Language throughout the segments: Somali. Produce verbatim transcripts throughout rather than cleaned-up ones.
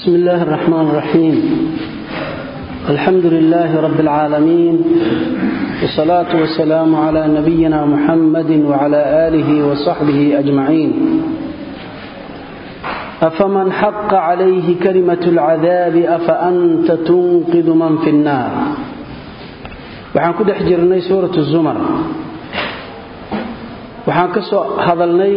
بسم الله الرحمن الرحيم. الحمد لله رب العالمين، والصلاة والسلام على نبينا محمد وعلى آله وصحبه أجمعين. أفمن حق عليه كلمة العذاب أفأنت تنقذ من في النار. waxaan ku dhex jirnay suuratu zumar, waxaan ka soo hadalnay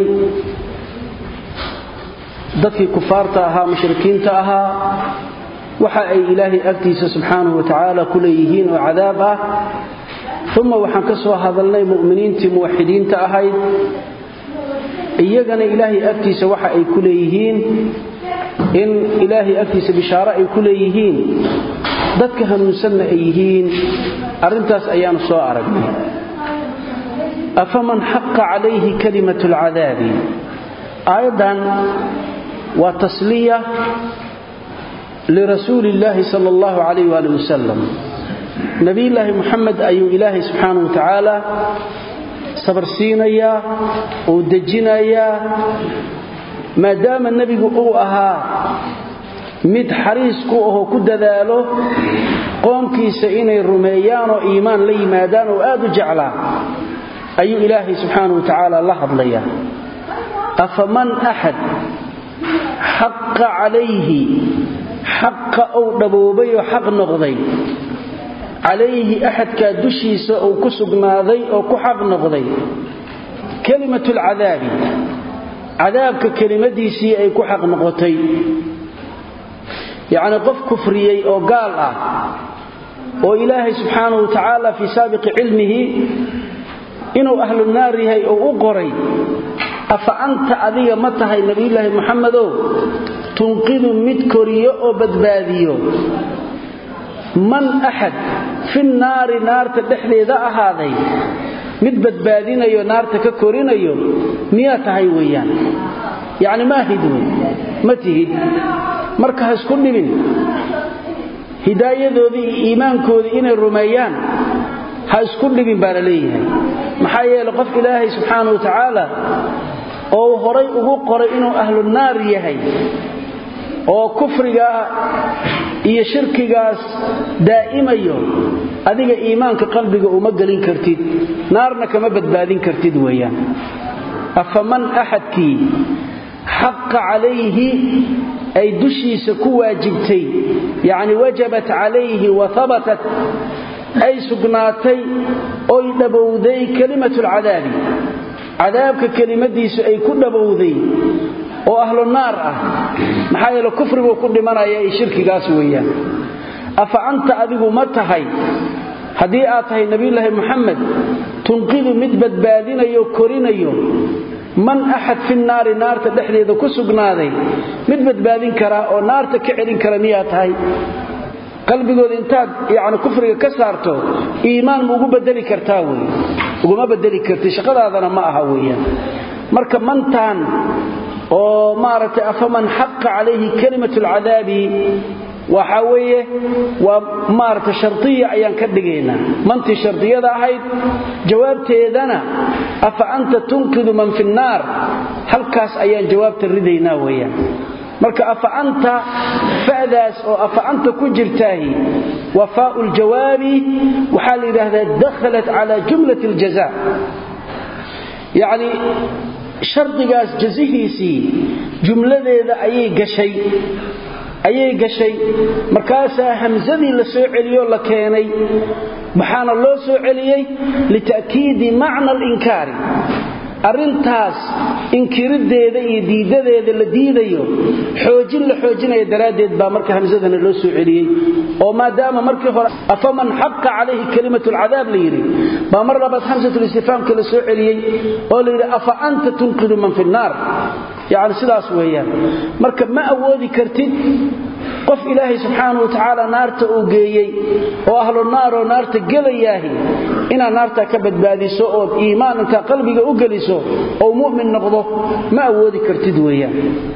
dadkii kufaarta ahaa mushrikiinta ahaa waxa ay ilaahay agtiisa subxaanahu wa ta'ala ku leeyihiin oo cadaab ah. thumma waxaan ka soo hadalnay mu'miniintii muwaxidiinta ahayd iyagana ilaahay agtiisa waxa ay ku leeyihiin in ilaahay agtiisa bishaaro ay ku leeyihiin dadka hanuunsanna ay yihiin. arintaas ayaan soo aragnay. afaman haqqa alayhi kalimatul adaabi, ayadan wa tasliya li rasuulillahi sallallahu alayhi wa sallam. nabiyullaahi muhammad ayu ilaahi subhanahu wa ta'ala sabr siinaya oo dejinaya maadaama nabigu uu ahaa mid xariis ku ah ku dadaalo qoomkiisa inay rumeeyaan oo iimaan la yimaadaan oo aad u jeclaa ayuu ilaahay subhanahu wa ta'ala la hadlaya. afaman ahad haqqa alayhi haqqa oo dhaboobay oo xaq noqday alayhi ahadka dushiisa oo ku sugnaaday oo ku xaq noqday kalimatul adaabi, cadaabka kalimadiisii ay ku xaq noqotay. يعني قف كفريي أو قال آه وإلهي سبحانه وتعالى في سابق علمه إنه أهل النار هي أو أقري. أفأنت أذي متهي نبي الله محمد تنقذ مدكري أو بدباديو من أحد في النار نار تدحلي ذا هذا مد بدبادين يو نار تككرين يو مئة هيويان، يعني ما هدوي ما تهد marka ha isku dhibin hidaayadoodii iimaankoodii inay rumeeyaan ha isku dhibin baa leeyahay. maxaa yeelay qof ilaahay subhanahu wa ta'ala oo horay ugu qoray inuu ahlu naar yahay oo kufriga iyo shirkigaas daa'imayo, adiga iimaanka qalbiga uma galin kartid, naarna kama badbaadin kartid weeyaan. afaman ahadki haqqa alayhi أي دشيس كواجبتي، يعني وجبت عليه وثبتت أي سقناتي أي دبوذي كلمة العذاب، عذابك كلمة ديس أي كل دبوذي وأهل النار محايا الكفر وكل من أي شرك قاسويا. أفأنت أذب متهي هديئاتي نبي الله محمد تنقذ مدبت بادين يوكرين يوم من أحد في النار نار تدحلي ذا كسقناذي مد بدبادين كرا أو نار تكعلين كرميات هاي قلبي قول انتاد يعني كفر كسارته إيمان موقو بدلي كرتاوي وقو ما بدلي كرتي شقد هذا ما أهويا مركب منتان ومارت أفمن حق عليه كلمة العذاب وحاوية ومارت شرطية أيان كدقينا منتي شرطية ذا هاي جوابتي ذنا أفأنت تنقذ من في النار هل كاس أيان جوابت الردينا ويا مركا أفأنت فأذاس أو أفأنت كجرتاهي وفاء الجواب وحال هذا دخلت على جملة الجزاء، يعني شرط قاس جزيهيسي جملة ذا أي قشي ayay gashay. markaasa hamzadii la soo celiyo la keenay maxaana loo soo celiyay litaakiidi macna al-inkaar, arintaas inkirideeda iyo diidadeeda la diidayo xoojin la xoojinayo daraadeed baa marka hamzadana loo soo celiyay. oo maadaama markii hore afaman haqqa alayhi kalimatu al-adab liyiri ba mar labaad hamzatu al-istifham kala soo celiyay oo leeyahay afa anta tunqidu man fi an-nar, يعني sidaas weeyaan. marka ma awoodi kartid qof ilaahay subhanahu wa ta'ala naarta uu geeyay oo ahlu naar oo naarta galayaahi ina naarta ka badbaadiso oo iimaanka qalbiga u galiso oo mu'min noqdo ma awoodi kartid weeyaan.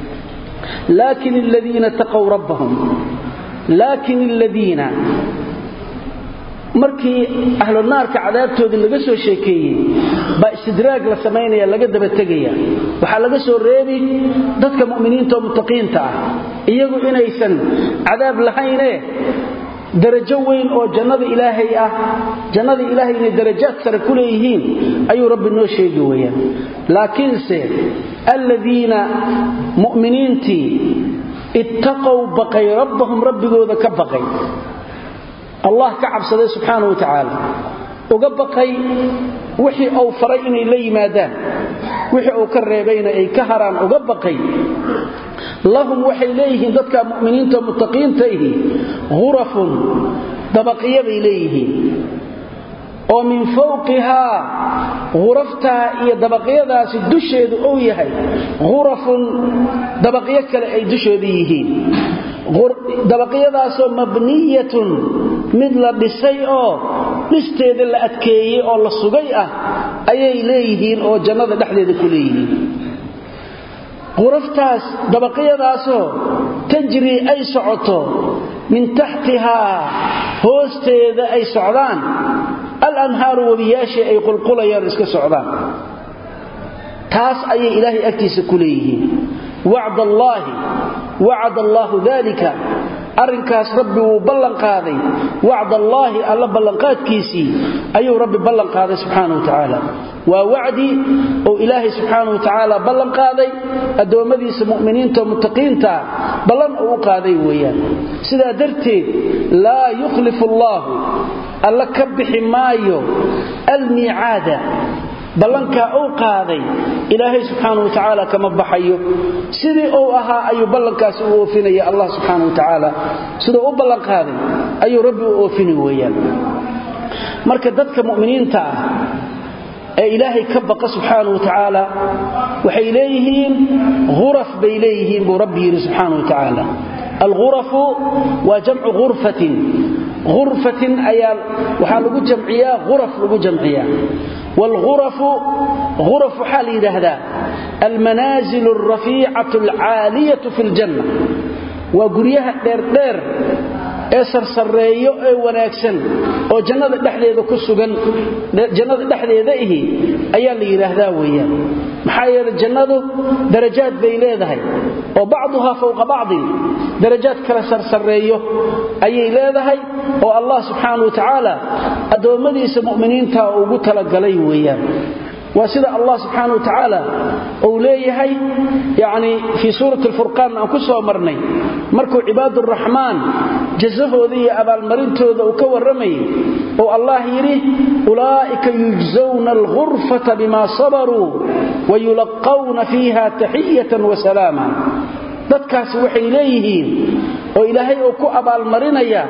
laakin alladina taqaw rabbahum laakin alladina markii ahlu naarka cadaabtooda laga soo sheekeeyay ba istidraag la sameeynaya laga daba tagaya waxa laga soo reebi dadka muuminiinta oo muttaqiinta ah iyagu inaysan cadaab lahayn darajo weyn oo jannada ilaahay ah jannada ilaahay inay darajaad sare ku leeyihiin ayuu rabbi noo sheegay weeyaan laakiin se alladina mu'miniinti ittaqaw baqay rabbahum rabbigooda ka baqay Allah ka cabsaday subhanahu wa ta'ala uga baqay wixii uu faray inay la yimaadaan wixii uu ka reebayna ay ka haraan uga baqay lahum waxay leeyihiin dadka mu'miniinta muttaqiinta ihi ghurafun dabaqiyay leeyihiin oo min fawqiha ghurafta iyo dabaqiyadaasi dusheedu oo yahay ghurafun dabaqiyo kale ay dusheedu yihiin dabaqiyadaas oo mabniyatun mid la dhisay oo dhisteeda la adkeeyay oo la sugay ah ayay leeyihiin oo jannada dhexdeeda ku leeyihiin غرفتاس دبقيداسو تجري أي سعوتو من تحتها هوستيدا أي سعودان الأنهار وبياشي أي قلقل يرسك سعودان تاس أي إلهي أكتس كليه وعد الله وعد الله ذلك أرنكاس ربي وبلن قاضي وعد الله ألا بلن قاد كيسي أيو ربي بلن قاضي سبحانه وتعالى ووعدي أو إلهي سبحانه وتعالى بلن قاضي أدو مديس مؤمنين ومتقين تا بلن أو قاضي ويان سيدا درتي لا يخلف الله ألا كبح مايو الميعاد بلنكا او قاداي الهي سبحانه وتعالى كما بخايو سيدي او اها ايو بلنكاس او اوفينيا الله سبحانه وتعالى سيده او بلن قاداي ايو ربي او اوفيني ويان marka dadka muuminiinta ah ee ilaahay ka baqa subhanahu wa ta'ala waxay leeyihiin ghuraf bay leeyihiin bu rabbi subhanahu wa ta'ala الغرف وجمع غرفة غرفة أيال وحالو جمعية غرف لو جمعية والغرف غرف حالي هذا المنازل الرفيعة العالية في الجنة وقريها دير دير اسر سريو اي wanaagsan oo jannada dhaxdeeda ku sugan jannada dhaxdeeda ihi ayaa la yiraahdaa weeyaan maxaa yeelay jannadu darajaad bay leedahay oo bacdaha fawqa bacd darajaad kala sarsareeyo ayay leedahay oo Allah subhanahu wa ta'ala adoomadiisa muuminiinta ugu tala galay weeyaan وسيد الله سبحانه وتعالى أوليه يعني في سورة الفرقان أنكسه مرني مركو عباد الرحمن جزفه ذي أبا المرنت وكو الرمي والله يريه أولئك يجزون الغرفة بما صبروا ويلقون فيها تحية وسلاما ذاتكاس وحي إليه وإلهي أكو أبا المرنية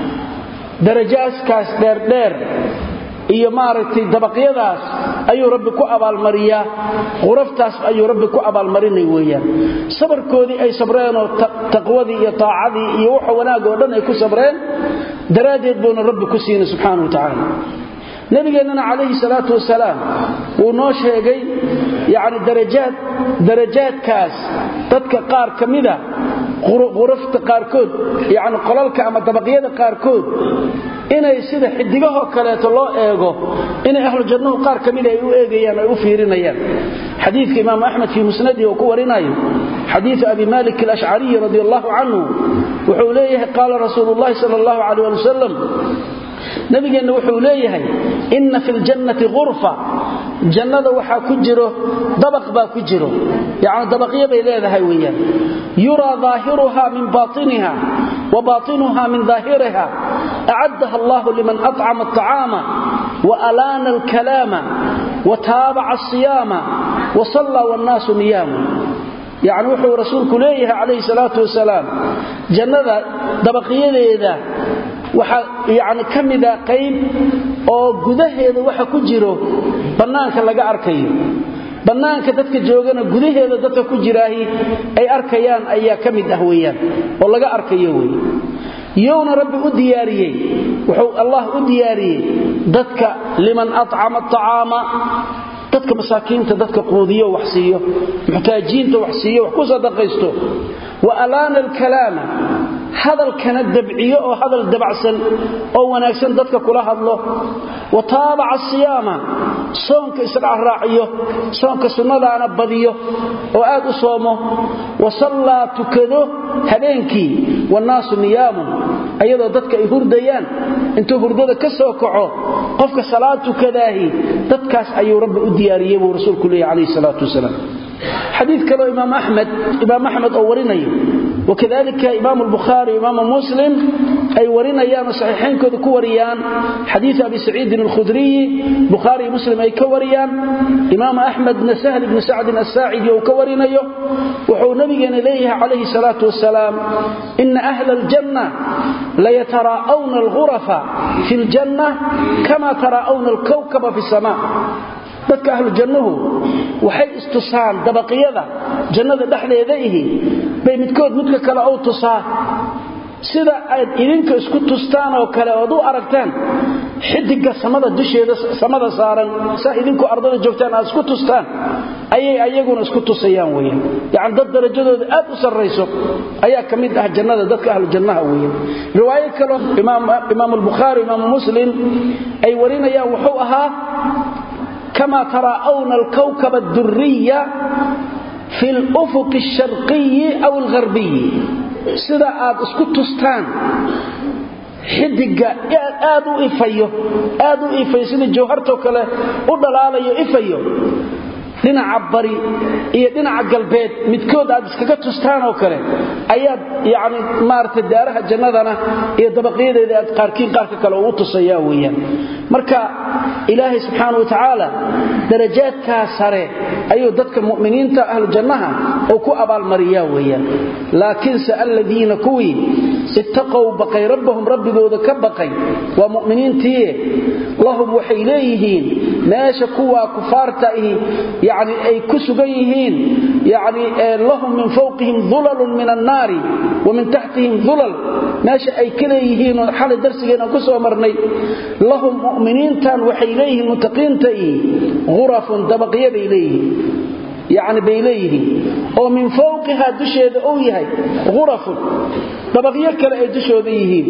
درجاس كاس دير دير iyo maaragtay dabaqyadaas ayuu rabbi ku abaal mariyaa quraftaas ayuu rabbi ku abaal marinay weeyaan sabarkoodii ay sabreen oo taqwadii iyo taacadii iyo waxa wanaag oo dhan ay ku sabreen daraadeed buu rabbi ku siinay subhanahu wa ta'ala nabigeena alayhi salatu wasalaam uu noo sheegay yaani darajaad darajaadkaas dadka qaar kamida qurafta qaarkood yaani qolalka ama dabaqyada qaarkood inay sida xidigaha kale loo eego inay ahlu jannahu qaar kamid ay u eegayaan ay u fiirinayaan xadiiska imaam ahmed fi musnadi oo ku warinayo xadiis abi malik al-ash'ari radiyallahu anhu wuxuu leeyahay qala rasuulullaahi sallallahu alayhi wa sallam nabigeena wuxuu leeyahay inna fil jannati ghurfa jannada waxa ku jiro dabaq ba ku jiro yaani dabaqyo bay leedahay weeyaan yura zaahiruha min baatiniha wa baatinuha min zaahiriha a'addaha Allah liman at'ama at-ta'ama wa alana al-kalama wa taba'a as-siyama wa salla wan-nasu niyam yaani wuxuu rasuulku leeyahay alayhi salatu wasalaam jannada dabaqyadeeda waxa yaani kamida qayb oo gudaheeda waxa ku jiro banaanka laga arkayo banaanka dadka joogana gudaheeda dadka ku jiraahi ay arkayaan ayaa kamid ah weeyaan oo laga arkayo weey yoona rabbi u diyaariyay wuxuu Allah u diyaariyay dadka liman at'ama at-ta'ama dadka masaakiinta dadka quudiyo wax siiyo muhtaajiinta wax siiyo wax ku sadaqaysto wa alana al-kalama hadalkana dabciyo oo hadal dabacsan oo wanaagsan dadka kula hadlo wa taabaca as-siyaama soonka isra raaciyo soonka sunnadaana badiyo oo aad u soomo wa sallaa tukado habeenkii wanaasu niyaamun ayadoo dadka ay hurdayaan intuu hurdada ka soo kaco qofka salaad tukadaahi dadkaas ayuu rabbi u diyaariyay buu rasuulku leeyahay alayhi salaatu wasalaam حديث كلو إمام أحمد إمام أحمد أو وريني وكذلك إمام البخاري وإمام مسلم أي ورينيان صحيحين كذو كوريان حديث أبي سعيد الخدري بخاري مسلم أي كوريان إمام أحمد بن سهل بن سعد الساعدي وكوريني وحو نبي إليه عليه الصلاة والسلام إن أهل الجنة ليتراءون الغرف في الجنة كما تراءون الكوكب في السماء dadka ahlu jannahu waxay istusaan dabaqiyada jannada dhaxdeeda ihi bay midkood midka kale oo tusaa sida ay idinka isku tustaan oo kale oo u aragtaan xidiga samada dusheeda samada saaran sa idinku ardada joogtaan aad isku tustaan ayay ayaguna isku tusayaan weeyaan yaani dad darajadooda aad u sareyso ayaa kamid ah jannada dadka ahlu jannaha weeyaan riwaayad kale imaam imaam al-bukhari imaam muslim ay warinayaan wuxuu ahaa كما تراءون الكوكب الدري في الأفق الشرقي أو الغربي سيدا آد اسكو تستان حدقا آدو إفايو آدو إفايو سيدا جوهرتو كلا ودلاليو إفايو dhinaca bari iyo dhinaca galbeed midkood aad iskaga tustaan oo kale ayaad yaani maarta daaraha jannadana iyo dabaqyadeeda aad qaarkiin qaarka kale u tusayaan weeyaan marka ilaahay subhanahu wa ta'ala darajaadka sare ayuu dadka muuminiinta ahlu jannaha oo ku abaal mariyaa weeyaan laakiin sa'alladina kuwi ittaqaw baqay rabbahum rabbigooda ka baqay waa muuminiintii lahum waxay leeyihiin meesha kuwa kufaarta يعني أي كسبيهين يعني لهم من فوقهم ظلل من النار ومن تحتهم ظلل ماشي أي كليهين حال درسنا كسو مرني لهم مؤمنين تان وحيليه المتقين تأي غرف دبقية بإليه يعني بإليه ومن فوقها دشيد أويهي غرف دبقية كلا دشيديهين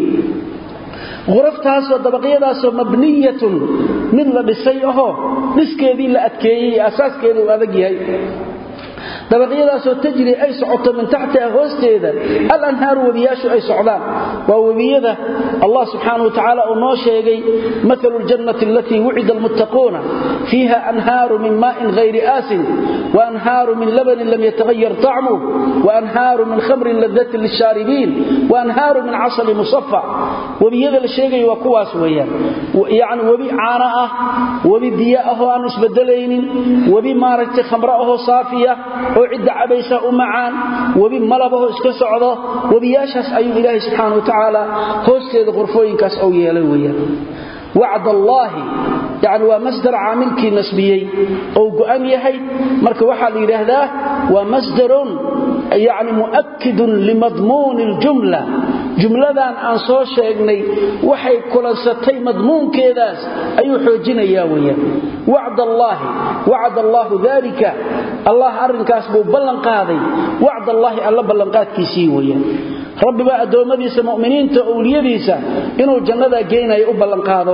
غرفتاس ودبقيداس مبنيه من لبسيئه نسكيدي لا ادكيي اساسكيدي وادغيhay dabaqyadaas oo tajri ay socoto min taxta hoosteeda al-anhar wabiyashu ay socdaan waa wabiyada Allah subhanahu wa ta'ala oo noo sheegay mathalul jannati allati wu'ida al-muttaquna fiha anharu min ma'in ghayri asin wa anharu min labanin lam yataghayyar ta'muhu wa anharu min khamrin ladhatin lish-sharibin wa anharu min 'asalin musaffa wabiyada la sheegay waa kuwaas weeyaan yaani wabi caana ah wabi biyo ah oo aan isbedelaynin wabi maaragtay khamra ah oo saafiya oo cid cabaysa u macaan wabi malabaho iska socdo wabiyaashaas ayuu ilaahay subhanahu wa ta'ala hoosteeda qorfooyinkaas oo yeelay weeyaan wa'd allah yaani waa masdar aamilki nasbiyay oo go'an yahay marka waxa la yiraahdaa waa masdarun yaani muakkid limadmun aljumla jumladan aan soo sheegnay waxay kulansatay madmuunkeedaas ayuu xoojinayaa weeyaan wa'd allah wa'd allah dhalika allah arrinkaas buu ballan qaaday wa'd allah alla ballan qaadkiisii weeyaan rabbi baa adoomadiisa muuminiinta awliyadiisa inuu jannada geenayo u ballan qaado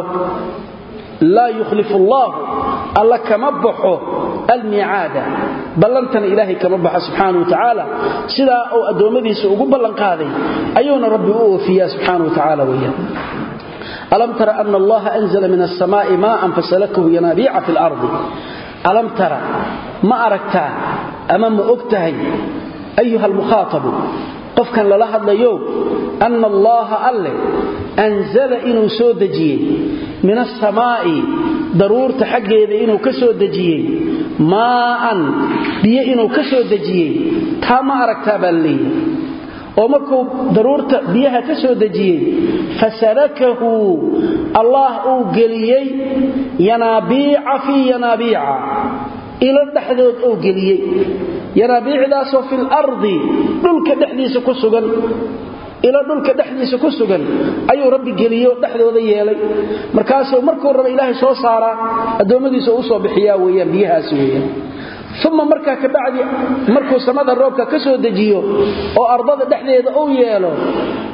la yukhlifu allah alla kama baxo al-mi'aada ballantan ilaahi kama baxo subhanahu wa ta'ala sida oo adoomadiisa ugu ballan qaaday ayuuna rabbi u oofiyaa subhanahu wa ta'ala weeyaan alam tara anna allah anzala min as-samaa'i ma'an fasalakahu yanabi'a fil ardi alam tara ma aragta ama ma ogtahay ayuha al-mukhatab qofkan la hadlayo anna allah alle anzala inuu soo dajiyay min as-samaa'i daruurta xageeda inuu ka soo dajiyay maa'an biyo inuu ka soo dajiyay kama aragta balli oo markuu daruurta biyaha ka soo dajiyay fasalakahu allah uu galiyay yanabi'a fi yanabi'a ila dhaxdood uu galiyay yanabi'daas oo fil ardi dhulka dhaxdiisa ku sugan ila dhulka dhaxdiisa ku sugan ayuu rabbi galiyo dhaxdooda yeelay markaas markuu rabo ilaahay soo saara adoomadiisa uu soo bixiyaa weeyaan biyahaas weeyaan ثم marka ka bacdi markuu samada roobka ka soo dajiyo oo ardada dhaxdeeda uu yeelo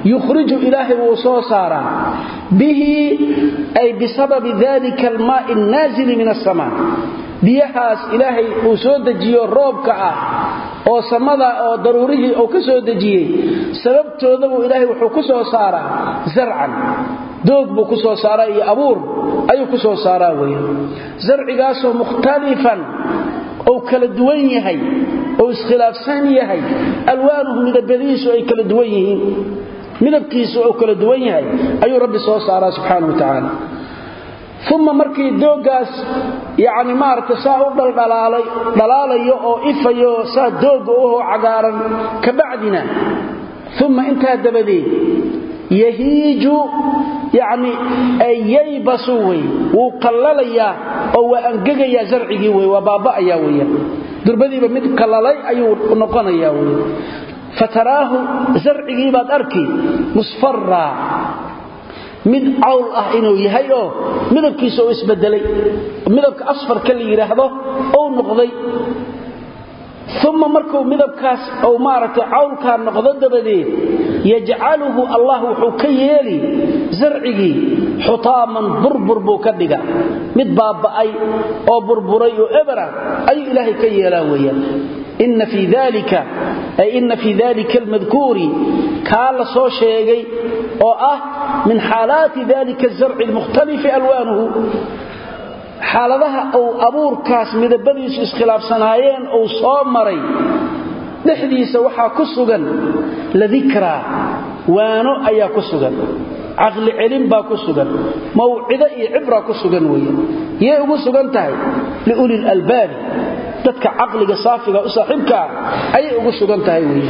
يخرج إلهي وصوصارا به أي بسبب ذلك الماء النازل من السماء بيحاس إلهي وسود جيو الروب كعا أو سمدا أو ضروريه أو كسود جيه سببته ذو إلهي وحكسه صارا زرعا دوق بكسه صارا أبور أي كسه صارا ويا زرع قاسه مختلفا أو كالدوينيه أو اسخلاف ثانيه ألوانه من البديس أي كالدوينيه من الكيس أو كالدوينيه أي رب صارا سبحانه وتعالى ثم مركي دوغاس يعني ما ارتساء دلالي دلالي او افيو سا دوغ او عقارن كبعدنا ثم انتهى دبدي يهيج يعني اييبسوي وقلليا او انغغيا زرعي وي وبابايا وي دربديبا مid قللay ayuu noqonaya wali فتراه زرعي باد اركي مصفرا mid cawl ah inuu yahay oo midabkiisa uu isbedelay midabka asfar kale yiraahdo oo noqday thumma markuu midabkaas oo maaragtay cawlka noqdo dabadeed yajcaluhu allah wuxuu ka yeeli zarcigi xutaaman burbur buu ka dhiga mid baabay oo burburay oo ebra ay ilaahay ka yeelaa weeyaan إن في ذلك أي إن في ذلك المذكور كان سو شيغي أو أه من حالات ذلك الزرع المختلف ألوانه حالتها أو أبور كاس مدبديس اسخلاف سنايين أو صامري دحديس وحا كسغن لذكرى وانو أيا كسغن عقل علم با كسغن موعظة عبرة كسغن ويا يا ugu sugan tahay لأولي الألباب dadka aqliga saafiga u saaxibka ay ugu sugan tahay weey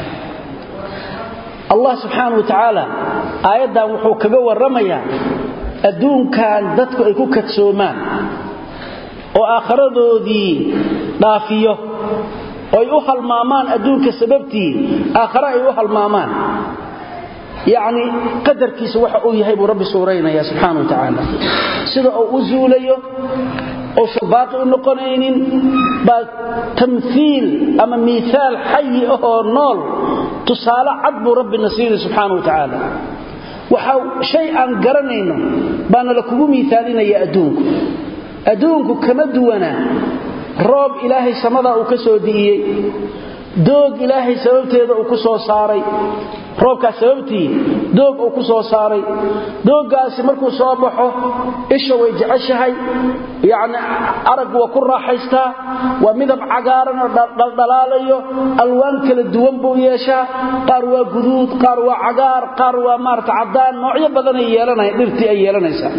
Allah subhanahu wa ta'ala aayadan wuxuu kaga waramayaa adduunkan dadku ay ku kadsoomaan oo aakhiradoodii dhaafiyo oo ay u halmaamaan adduunka sababtii aakhira ay u halmaamaan يعني قدر كيس waxa uu yahay buu rabbi suureynaya subhanahu wa ta'ala sida uu uzuulayo oo shabaaqi u noqonaynin ba tamthiil ama miithal hayy oo nool tusaale cad buu rabbi nasiir subhanahu wa ta'ala waxa shay aan garanayno baana la kugu miithaalinaya adduunku adduunku kama duwana roob ilaahay samada uu ka soo diiyay doog ilaahay sababteeda uu ku soo saaray roobka sababtii doog uu ku soo saaray doogaasi markuu soo baxo isha way jeceshahay yaani arag waa ku raaxaystaa waa midab cagaaran oo dhaldhalaalayo alwaan kala duwan buu yeeshaa qaar waa guduud qaar waa cagaar qaar waa maarta cadaan noocyo badan ay yeelanayaan dhirtii ay yeelanaysaa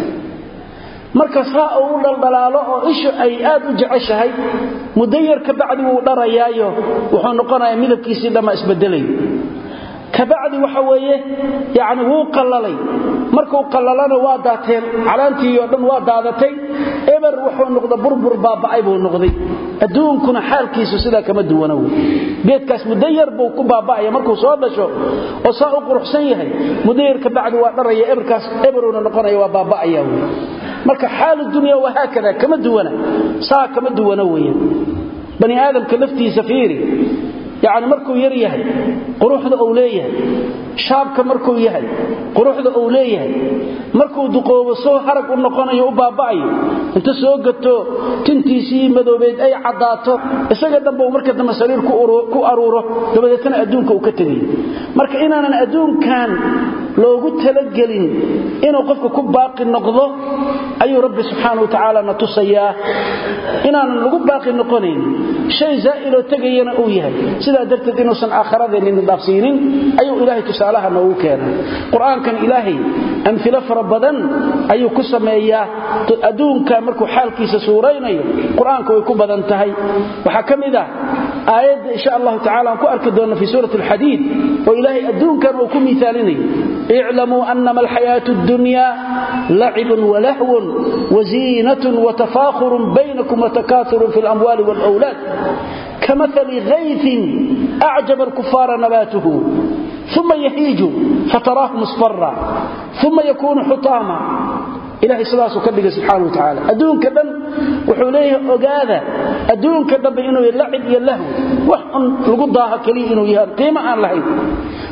marka saa uu dhaldhalaalo oo isha ay aad u jeceshahay mudayar ka bacdi uu dharayaayo wuxuu noqonayaa midabkiisii dhama isbedelay kabacdi waxa weeye yaani wuu qallalay markuu qallalana waa daateen calaantii oo dhan waa daadatay eber wuxuu noqday burbur baabay buu noqday adduunkuna xaalkiisu sida kama duwana uu geedkaas mudayar buu ku baabay markuu soo dhasho oo saa u quruxsan yahay mudayar ka bacdi waa dharaya eberkaas eberuna noqonaya waa baabay uu marka xaalad dunya waa hakada kama duwana saa kama duwana weeye bani aadamka laftiisa fiiri يعني markuu yar yahay quruxda uu leeyahay shaabka markuu yahay quruxda uu leeyahay markuu duqoobo soo harag u noqonayo u baabaayo inta soo gato tintiisii madoobeed ay cadaato isaga dhanba marka dambe sariir ku ku aruuro dabadeetna adduunka uu ka tagay marka inaanan adduunkan loogu talagelin inuu qofku ku baaqi noqdo ayuu rabbi subhanahu wa ta'ala na tusaya inaanan lagu baaqi noqonayn shay zaa'il oo tagayna uu yahay sida darteed inuu san aakhiradeena dhaafsiinin ayuu ilaahay tusaalaha noogu keenay quraankan ilaahay amthila farabadan ayuu ku sameeyaa adduunka markuu xaalkiisa suuraynayo quraanka way ku badan tahay waxa kamida aayad insha Allah ta'ala ku arki doona fi suurati al-hadid oo ilaahay adduunkan uu ku miisaalinayo i'lamu annama al-hayatu ad-dunya la'ibun wa lahwun wa zinatun wa tafakhurun baynakum wa takathurun fil amwali wal awlad كمثل غيث أعجب الكفار نباته ثم يهيج فتراه مصفرا ثم يكون حطاما إلهي صلاة كبيرة سبحانه وتعالى أدون كبن وحوليه أقاذا أدون كبن إنه يلعب يلهو وحن لقضاها كلي إنه يهان قيمة عن لهي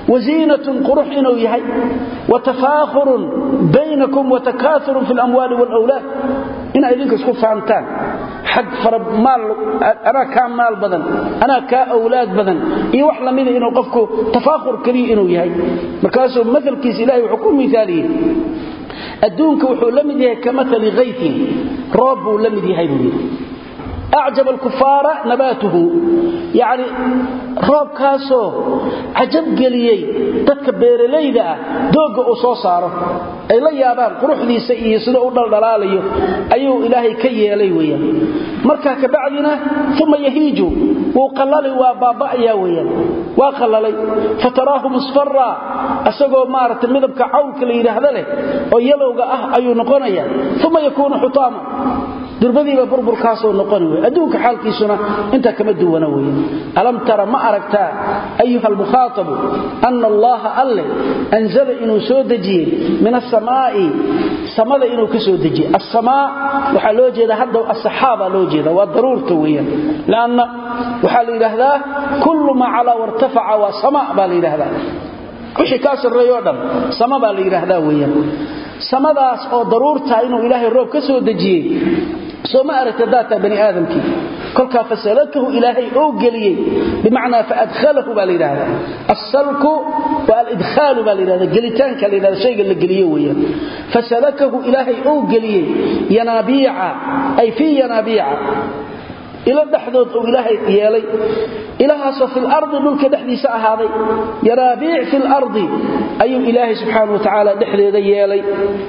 وزينة قرح إنه يهي وتفاخر بينكم وتكاثر في الأموال والأولاد إن أيديك اسكو فهمتان حق فرب مال أنا كان مال بدن أنا كأولاد بدن إيه وحلا ميدا إنه قفكو تفاخر كري إنه يهي مركاسه مثل كيس إلهي وحكم مثاليه الدونك وحو لمديه كمثل غيث رب لمديه هاي أعجب الكفار نباته يعني رب كاسو عجب قليي تكبير ليدا دوق أصو صاره أي لا يابان قروح دي سيئي سنو أدل دلاليه أيو إلهي كي يليويا مركا كبعدنا ثم يهيجو وقلالي وبابا ياويا وقلالي فتراه مصفرا أساقو مارة مذبك عولك ليده ذلك ويلوغ أه أيو نقونيا ثم يكون حطاما دربديبا بربر كاسو نقون وي ادوك حالكيسنا انت كما دونا وي الم ترى ما ارغتا ايها المخاطب ان الله الله انزل انه سو دجي من السماء سماده انه كسو دجي السماء waxa loo jeeda hadda asxaaba loo jeeda waa daruurta weeyaan laana waxa la yiraahdaa kullu ma ala wartafa'a wa samaa baa la yiraahdaa wixii ka sareeyo dhan sama baa la yiraahdaa weeyaan samadaas oo daruurta inuu ilaahay roob ka soo dajiyay سوما أرتدات بني آدم كي كل فسلكه إلهي أو قليه بمعنى فأدخله بالإله السلك والإدخال بالإله قلتان كالإله شيء اللي قليه ويا فسلكه إلهي أو قليه ينابيع أي في ينابيع إلى الدحدود أو إلهي يالي إلها في الأرض ملك دحدي ساعة هذه ينابيع في الأرض أي إلهي سبحانه وتعالى دحدي يالي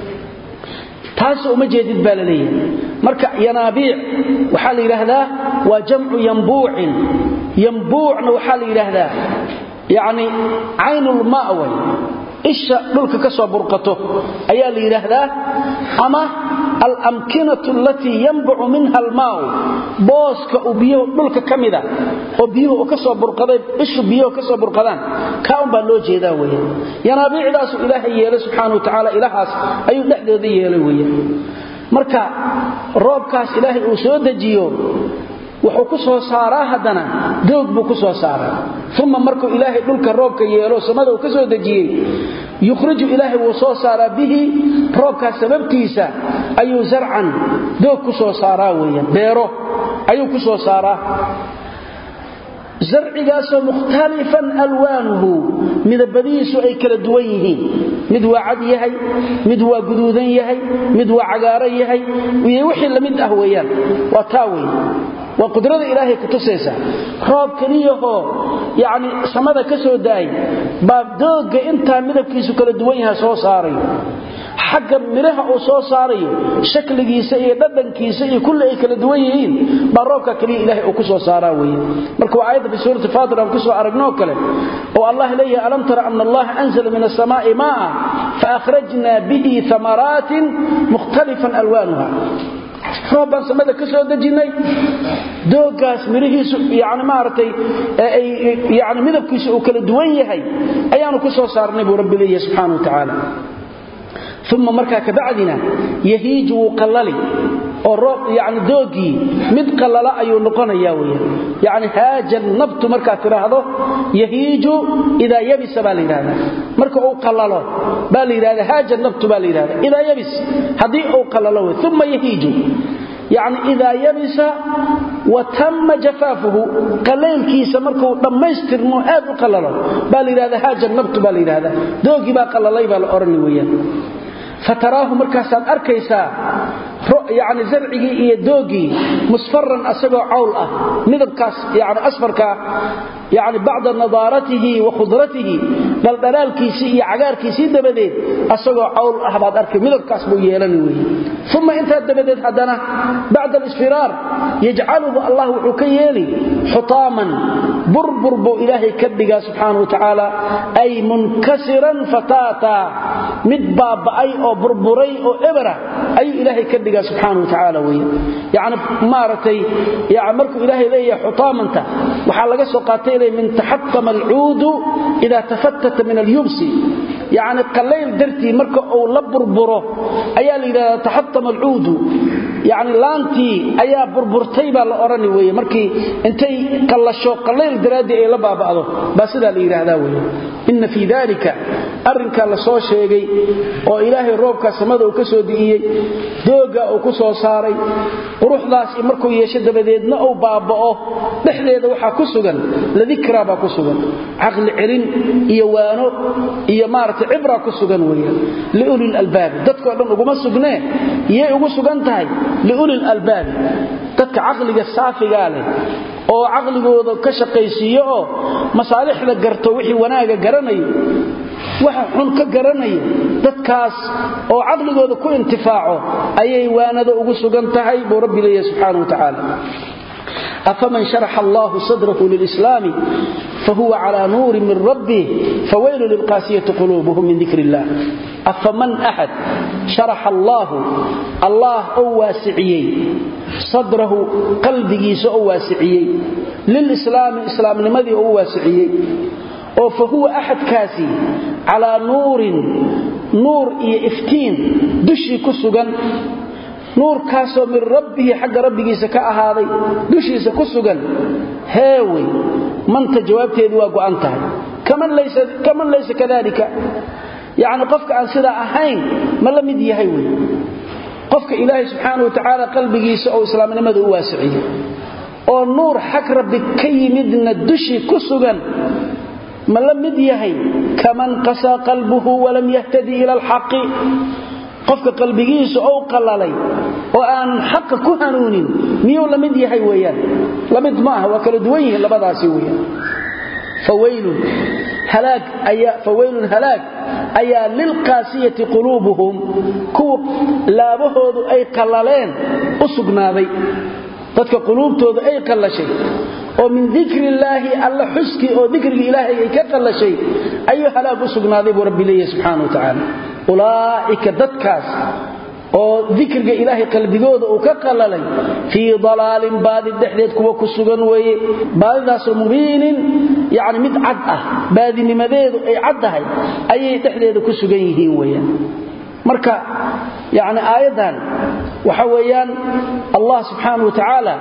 taas uma jeedid balaliye marka yanaabiic waxa la yiraahdaa waa jamcu yanbuu'in yanbuu'na waxa la yiraahdaa yaani aynul ma'wa isha dhulka ka soo burqato ayaa la yiraahdaa ama al amkinatu allati yanbu'u minha al ma'u booska u biyo dhulka kamida oo biyo ka soo burqaday isha biyo ka soo burqadaan ka un baa loo jeedaa weeyaan yanaabiicdaas ilaahay yeelay subhanahu wa ta'ala ilahaas ayuu dhaxdeeda yeelay weeyaan marka roobkaas ilaahay uu soo dajiyo wuxuu ku soo saaraa hadana doog buu ku soo saaraa thumma markuu ilaahay dhulka roobka yeelo samada uu ka soo dajiyay yukhriju ilaahay wuu soo saaraa bihi roobka sababtiisa ayuu zarcan doog ku soo saaraa weeyaan beero ayuu ku soo saaraa زرعigaas mukhtalifan alwanuhu midabadiisu ay kala duwan yihiin mid waa cad yahay mid waa guduudan yahay mid waa cagaaran yahay iyo wixii lamid ah weeyaan waa taaway waa qudrada ilaahay ku tusaysa roob kaliyaho yaani samada ka soo daay baab dooga inta midabkiisu kala duwan yahay soo saaray xagga miraha oo soo saarayo shakligiisa iyo dhadhankiisa iyo kulli ay kala duwan yihiin baa roobka kaliya ilaahay uu ku soo saaraa weeyaan marka waa aayada fi suurati faatir aan ku soo aragno kale oo Allah leeyahay alam tara anna Allah anzala min as-samaa'i maa'a fa akhrajna bihi thamaratin mukhtalifan alwanuha rooban samada ka soo dajinay doogaas mirihiisu yaani maartay ay yaani midabkiisu uu kala duwan yahay ayaanu ku soo saarnay buu rabbi leeyahay subhanahu wa ta'ala ثم مركا كبعدنا يهيج وقللي الروب يعني دوغي مد قللا ايو نقنيا ويا يعني هاج النبت مركا تراهدو يهيج اذا يبس باليراده مركا او قللو باليراده هاج النبت باليراده اذا يبس حدي او قللو ثم يهيج يعني إذا يبس وتم جفافه قليل كيس مركو دميسترمو aad u qalalo باليراده هاج النبت باليراده دوغي با قللay baa la orani weeyaan فتراه مركاسات أركيسا يعني زرعي إيه دوغي مصفرا أسبع عول أه مذبكاس يعني أصفركا يعني بعد نضارته وخضرته بل دلال كيسي عقار كيسي دبديد أسبع عول أه بعد أركي مذبكاس بويلانوي ثم انت دبديد هدنا بعد الإسفرار يجعله الله حكيالي حطاما بربر بو إلهي كدقا سبحانه وتعالى أي منكسرا فتاتا مدباب أي أو بربري أو إبرة أي إلهي كدقا سبحانه وتعالى ويا يعني مارتي يعني مركو إلهي لي حطاما انت وحالك سوقاتي لي من تحطم العود إذا تفتت من اليبس يعني قليل درتي مركو أو لبربره أيال إذا تحطم العود يعني لانتي أيا بربرتي بالأوراني ويا مركي أنتي قلشوا قليل درادي إلى بابا بس هذا اللي هذا ويا إن في ذلك أرنك الله صو شيء أو إلهي الروب كسمده وكسودية دوجا وكسو صاري وروح ذاس مركو يشد بديدنا أو بابا نحن إذا وح كسوجن لذكرى بكسوجن عقل علم يوانو يمارة عبرة كسوجن ويا لأولي الألباب تذكر لهم وجم سجناه يجوا سجن تاي لأولي الألباب تذكر عقل الصافي قاله oo aqligooda ka shaqaysiyo oo masaalixda garto wixii wanaaga garanayo waxa xun ka garanayo dadkaas oo aqligooda ku intifaaco ayay waanada ugu sugan tahay buu rabbi leeyahay subhanahu wa ta'ala afaman sharaha Allahu sadrahu lilislam fahuwa ala nur min rabbih fawaylu lilqasiyati qulubuhum min dhikrillah afaman ahad sharaha Allahu Allah wasi'iyyi صدره قلبه سو واسعيه للإسلام إسلام لماذا هو واسعيه فهو أحد كاسي على نور نور إفتين دشي كسوغان نور كاسو من ربه حق ربه سكاء هذا دشي سكسوغان هاوي من تجوابته ذواق أنتهي كمن ليس, كمن ليس كذلك يعني قفك عن سيدة أحين ما لم يدي هاوي قفك إلهي سبحانه وتعالى قلبه سأو إسلام نمذ واسعيه والنور حق ربك كي مدن الدشي كسوغا ما لم يديهي كمن قسى قلبه ولم يهتدي إلى الحق قفك قلبه سأو قلالي وأن حق كهنون ميو لم يديهي ويان لم يدماه وكالدويه لبضع سويا فويل هلاك أي فويل هلاك أي للقاسية قلوبهم كو لابهود أي قلالين أسقناذي تلك قلوبتود أي قل شيء ومن ذكر الله الله حسكي أو ذكر الله أي كقل شيء أي هلاك أسقناذي برب الله سبحانه وتعالى أولئك دتكاس oo dhikriga ilaahay qalbigooda uu ka qalalay fi dalalin baadi dhaxdeed kuwa ku sugan weeye baadidaas oo mubiinin yaani mid cad ah baadinimadeedu ay cadahay ayay dhaxdeeda ku sugan yihiin weeyaan marka yaani aayadan waxa weeyaan Allah subhanahu wa ta'ala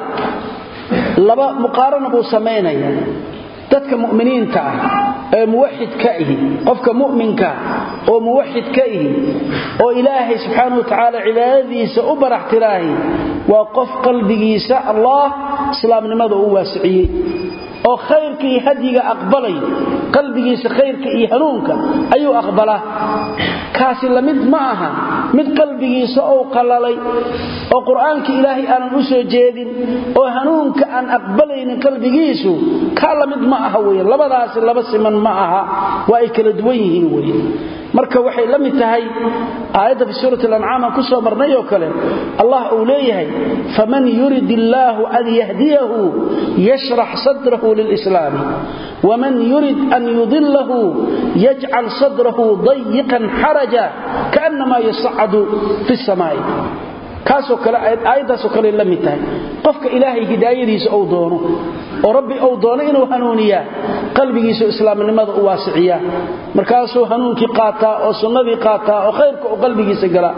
laba muqarana buu sameeynaya dadka mu'miniinta ah ee muwahhidka ah qofka mu'minka oo muwahhidka ah oo ilaahay subhanahu wa ta'ala cibaadadiisa u baraxtiraahi waa qof qalbigiisa Allah islaamnimada uu waasiciyay oo khayrkii hadiga aqbalay qalbigiisa khayrka iyo hanuunka ayuu aqbalaa kaasi lamid ma aha mid qalbigiisa oo qalalay oo quraanka ilaahay aan u soo jeedin oo hanuunka aan aqbalaynin qalbigiisu ka lamid ma aha weey labadaas laba siman ma aha waa ay kala duwan yihiin weey marka waxay la mid tahay aayada fi suurat al-an'am ku soo marnay oo kale Allah uu leeyahay faman yuridillahu an yahdiyahu yashrah sadrahu lil-islam waman yurid an yudillahu yaj'al sadrahu dayyqan haraja ka'annama yas'adu fi as-samaa'i kaasoo kale aayadaas oo kale la mid tahay qofka ilaahay hidaayadiisa uu doono oo rabbi uu doono inuu hanuuniya qalbigiisa islaamnimada u waasiciya markaasoo hanuunkii qaata oo sunnadii qaata oo khayrka oo qalbigiisa gala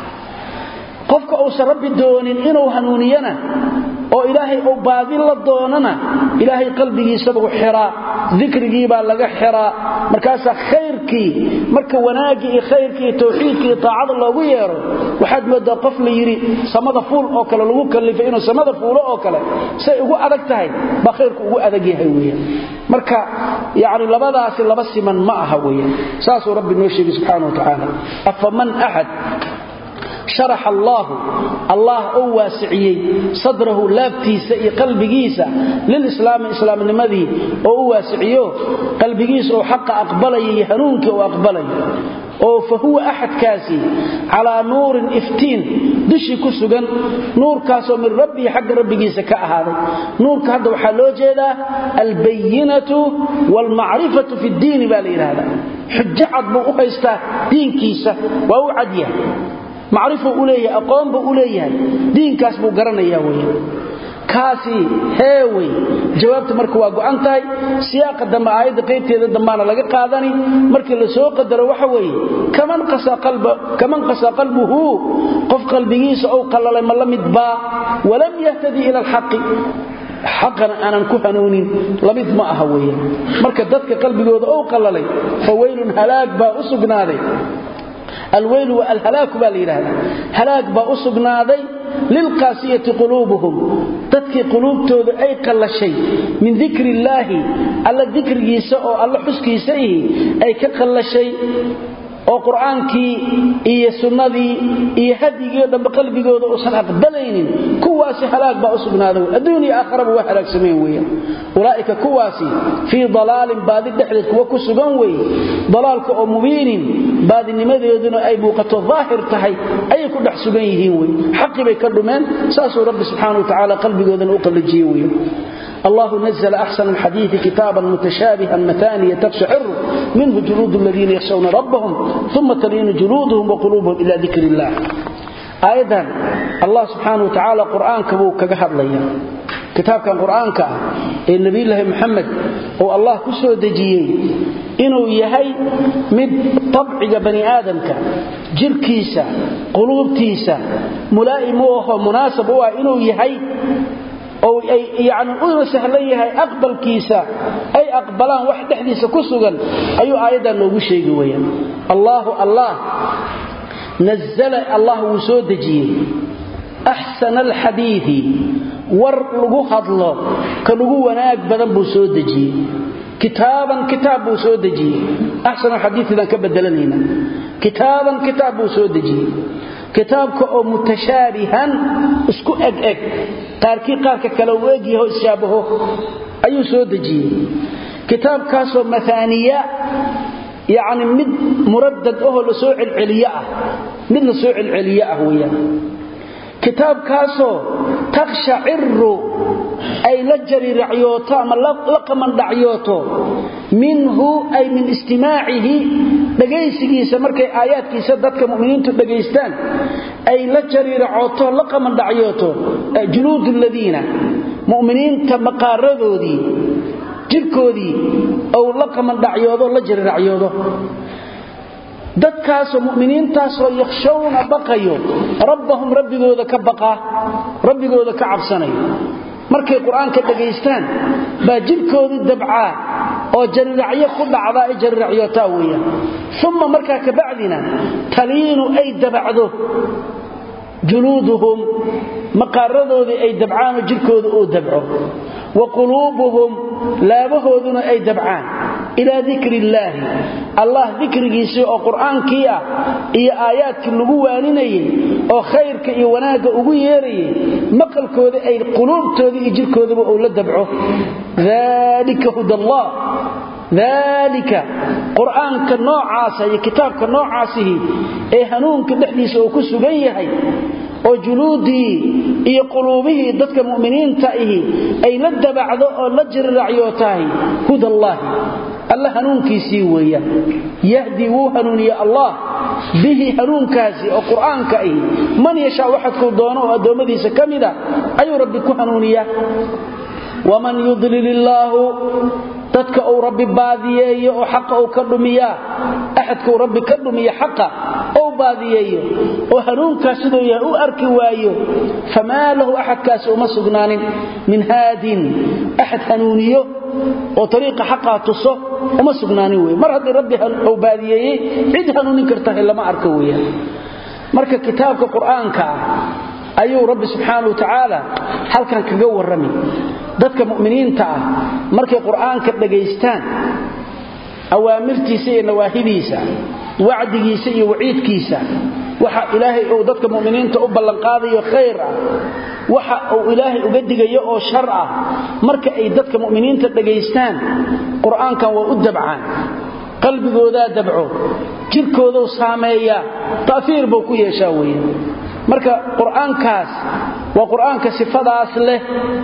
qofka uu rabbi doonin inuu hanuuniyana oo ilaahay uu baadi la doonana ilaahay qalbigiisa buu xiraa dhikrigii baa laga xiraa markaas khayrkii marka wanaagi iyo khayrkii tawxiidkii taacada loogu yeero waxaad moodaa qof la yiri samada fuul oo kale lagu kalifay inuu samada fuulo oo kale say ugu adag tahay ba khayrku ugu adag yahay weeyaan marka yaani labadaas laba siman ma aha weeyaan saas uu rabbi noo sheegay subhanahu wa ta'ala afaman ahad شرح الله الله أو واسعي صدره لابتيس قلبيسا للإسلام إسلام النمذي أو واسعيه قلبيس أو حق أقبلي يهنونك وأقبلي أو فهو أحد كاسي على نور إفتين دشي كسوغن نور كاسو من ربي حق ربي جيسا هذا نور كهذا وحلو جيدا البينة والمعرفة في الدين بالين هذا حجة عضب أخيستا دين كيسا وهو عديه معرفة أوليه أقوم بأوليه دين كاسبه قرنيا ويه kaasi heeway jawaabtu marka waa go'antahay siyaaqa dambe aayada qaybteeda dambaana laga qaadani markii la soo qadaro waxa weeye kaman qasa qalba kaman qasa qalbuhu qof qalbigiisa oo qalalay ma lamid ba walam yahtadi ila alhaq xaqana aanan ku hanuunin lamid ma aha weeye marka dadka qalbigooda oo qalalay fawaylun halaag ba usugnaaday الويل والهلاك بالإله هلاك بأسقناضي للقاسية قلوبهم تتكي قلوب تود أي قل شيء من ذكر الله على الذكر يساء الله حسك يساء أي كقل شيء oo quraanki iyo sunnadii iyo hadigeeda qalbigooda oo san aqbalaynin kuwaasi halaag ba usugnaado adduunyo aakhiraba wax halaag sameeyay weeyaan ulaaika kuwaasi fi dalalin baadi dhaxdeed kuwa ku sugan weey dalalka oo mubiinin baadinimadeeduna ay muuqato zaahir tahay ay ku dhex sugan yihiin weey xaqi bay ka dhumeen saasoo rabbi subhanahu wa ta'ala qalbigooda u qalajiyay weeyaan الله نزل أحسن الحديث كتابا متشابها مثانية تقشعر منه جلود الذين يخشون ربهم ثم تلين جلودهم وقلوبهم إلى ذكر الله أيضا الله سبحانه وتعالى قرآن كبو كجهر ليا كتاب كان قرآن كا النبي الله محمد والله كسر دجيه إنه يهي من طبع بني آدم كا جل كيسا قلوب تيسا ملائم ومناسب هو إنه يهي أو يعني أول سهلية أقبل كيسا أي أقبلان واحد حديث كسوغا أي آية لو شيء قويا الله الله نزل الله وسودجي أحسن الحديث ورلغو خضله كلغو وناك بدن بسودجي كتابا كتاب بسودجي أحسن الحديث إذا كبدلنينا كتابا كتاب بسودجي كتابك أو متشابها اسكو اج اج قاركي قارك كلا وجهه اسشابهه ايو سو دجي كتاب كاسو مثانيه يعني مد مردد او لسوع العليا من لسوع العليا ويا كتاب كاسو تقشعر أي لجري رعيوته أما لقمن دعيوته منه أي من استماعه دقيسكيسا مركي آيات كيسا دادك مؤمنين تدقيستان أي لجري رعيوته لقمن دعيوته جلود الذين مؤمنين تمقاردوا دي جلكو دي أو لقمن دعيوته لجري رعيوته dadkaas muuminiintaas oo yakhshawna baqayo rabbahum rabbigooda ka baqa rabbigooda ka cabsanayo markay quraanka dhageystaan ba jirkoodu dabca oo jarracyo ku dhacda ay jarracyo taawiya thumma marka ka bacdina taliinu ay dabacdo juluduhum maqaradoodi ay dabcaan jirkoodu oo dabco wa qulubuhum laabahooduna ay dabcaan ila dhikrillaah Allah dhikrigiisa oo quraankiya ah iyo aayaadka lagu waaninayay oo khayrka iyo wanaaga ugu yeerayay maqalkooda ay qulubtooda iyo jirkooda oo la dabco dhalika hudallah dhalika quraanka noocaas iyo kitaabka noocaasihi ee hanuunka dhexdiisa oo ku sugan yahay oo juluudi iyo qulubihi dadka muuminiinta ahi ay la dabacdo oo la jirracyo tahay hudallah الله هنونكيسي ويا يهدي وهنوني الله به هنونكاسي او قرانك اي من يشاء واحد كو دونه ادومديسا كميدا اي ربك هنونيا ومن يضلل الله تدك او ربي باديه او حق او كدميا احد كو ربي كدميا حق او باديه او هنونكاس سدو يا او اركي وايو فما له احد كاس وما سغنانين من هادين احد هنونيو oo tariiqa xaqaa tuso uma sugnaani way mar hadii rabbi oo baadiyay cid hanuunin karta lama arko weeyaan marka kitaabka quraanka ayuu rabbi subhanahu wa ta'ala halkan kaga warrami dadka muuminiinta ah markay quraanka dhageystaan awaamirtiisa iyo nawaahidiisa wacdigiisa iyo waciidkiisa waxa ilaahay oo dadka muuminiinta u ballan qaadayo khayr ah waxa uu ilaahay uga digayo oo shar ah marka ay dadka muuminiinta dhageystaan quraankan waa u dabcaan qalbigooda dabco jirkooda saameeya taasiir buu ku yeeshaa weeyaan marka quraankaas waa quraanka sifadaas leh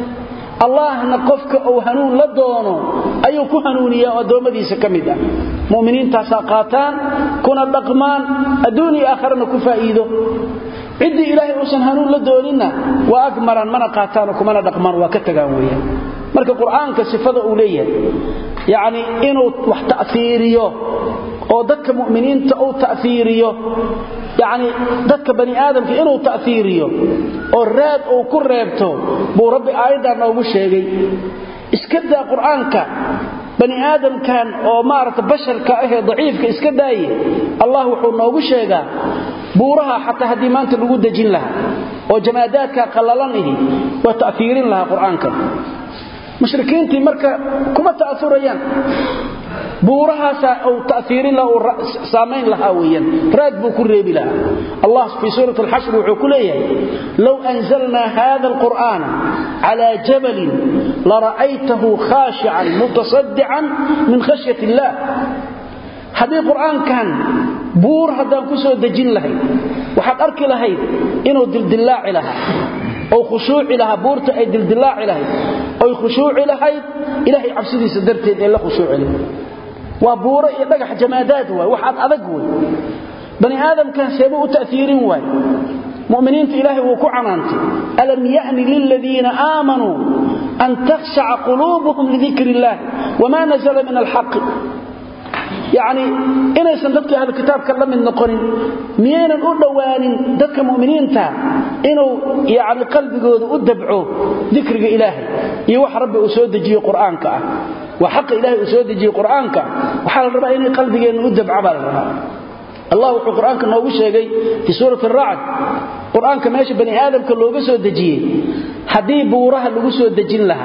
allahna qofka oo hanuun la doono ayuu ku hanuuniyaa adoomadiisa kamida muuminiinta saaqataan kuna dhaqmaan adduunyo aakhirana ku faa'iido عدي إلهي أوسن هنون لدوننا وأقمرا من قاتان وكمنا دقمان وكتغان ويا marka quraanka sifada uu leeyahay yaani inuu wax ta'thiriyo oo dadka muuminiinta uu ta'thiriyo yaani dadka bani aadamka inuu ta'thiriyo oo raad uu ku reebto buu rabbi aayada noogu sheegay iska daa quraanka bani aadamkan oo maarata basharka ah ee daciifka iska daayay Allah wuxuu noogu sheegaa buuraha hatta hadii maanta lagu dajin lahaa oo jamaadaadka qallalan ihi wa ta'thirin laha quraanka مشركينتي marka kuma ta'asurayaan buurahaas oo ta'thiirin la oo saameyn laha weeyaan raad buu ku reebi laha Allah fi surah al-hashr wuxuu ku leeyahay law anzalna hadha al-qur'ana ala jabal la ra'aytahu khashi'an mutasaddian min khashyati Allah hadii qur'aan kan buur hadan ku soo dajin lahay waxaad arki lahayd inuu dildilaaci laha oo khushuuci laha buurta ay dildilaaci lahayd oo khushuuci lahayd ilaahay cabsidiisa darteed ee la khushuuci lahayd waa buuro iyo dhagax jamaadaad way waxaad adag way bani aadam kan seebo u ta'thiirin way muuminiinta ilaahay wuu ku canaantay alam ya'ni lil ladina aamanu an takhsha'a qulubuhum li dhikrillah wama nazala min al-haqq يعني إنه سندك هذا الكتاب كلام النقرين مين الأردوانين ذك مؤمنين تا إنه يعني قلب جود أدبعه ذكر إلهي يوح ربي أسود جي قرآن كا وحق إلهي أسود جي قرآن كا وحال الربا إنه قلب جي أدبع عبال الله في القرآن كان نوغو شيغي في سورة الرعد قرآن كما يشي بني آدم كان لوغو سود جي حديب بورها لوغو سود جين لها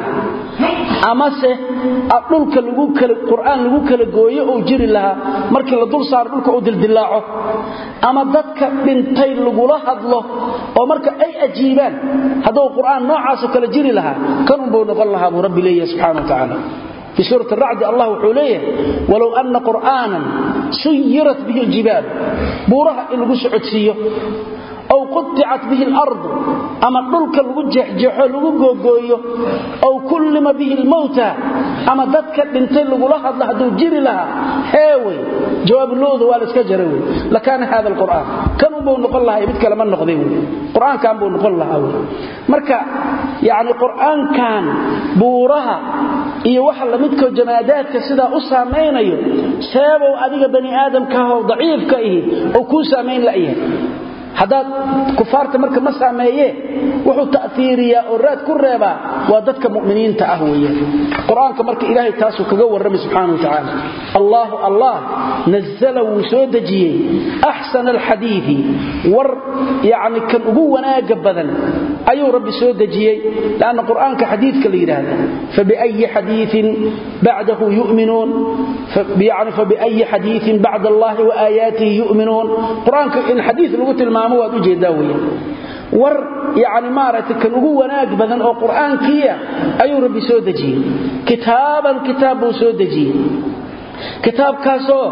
أما سه أقولك لوغو القرآن لوغو كلا غويه أو جري لها مركي لدول صار لوغو أو دلدلاعه أما ضدك بنتين لوغو لهد له ومركي أي أجيبان هذا القرآن نوعاسو كلا جري لها كانوا بونقل لها أبو ربي ليه سبحانه وتعالى في سورة الرعد الله حوليه ولو أن قرآنا سيرت به الجبال بورها إلغو سعودسيه أو قطعت به الأرض أما الضلك الوجه جحلوه قويه أو كلم به الموتى أما ذاتك بنتين لغو لحظ لحظو جيري لها هاوي جواب اللوذ والاسكجروي لكان هذا القرآن كانوا بو نقول لها يبتك لمن نقضيه القرآن كان بو نقول لها مركا يعني القرآن كان بورها iyo waxa la midka jamaadaadka sida u saameeynaayo sabab adiga bani aadam ka hor daciifka ihi oo ku saameyn laayahay hadaad kufaarta marka ma saameeyee wuxuu ta'thiiriya oo raad ku reeba waa dadka muuminiinta ah weeyaan quraanka marka ilaahay taas uu kaga warramay subhanahu wa ta'ala allah allah nazzala wusudajiyay ahsan alhadith war yaani kan ugu wanaaga badan ayuu rabbi soo dajiyay laana quraanka hadithka la yiraahdo fa bi ayyi hadithin ba'dahu yu'minun fa yaani fa bi ayyi hadithin ba'da allah wa ayatihi yu'minun quraanka in hadith lagu tilmaamo waad u jeedaawiya war yaani maarata kan ugu wanaag badan oo quraankiya ayuu rabbi soo dajiyay kitaaban kitaabu soo dajiyay kitaabkaasoo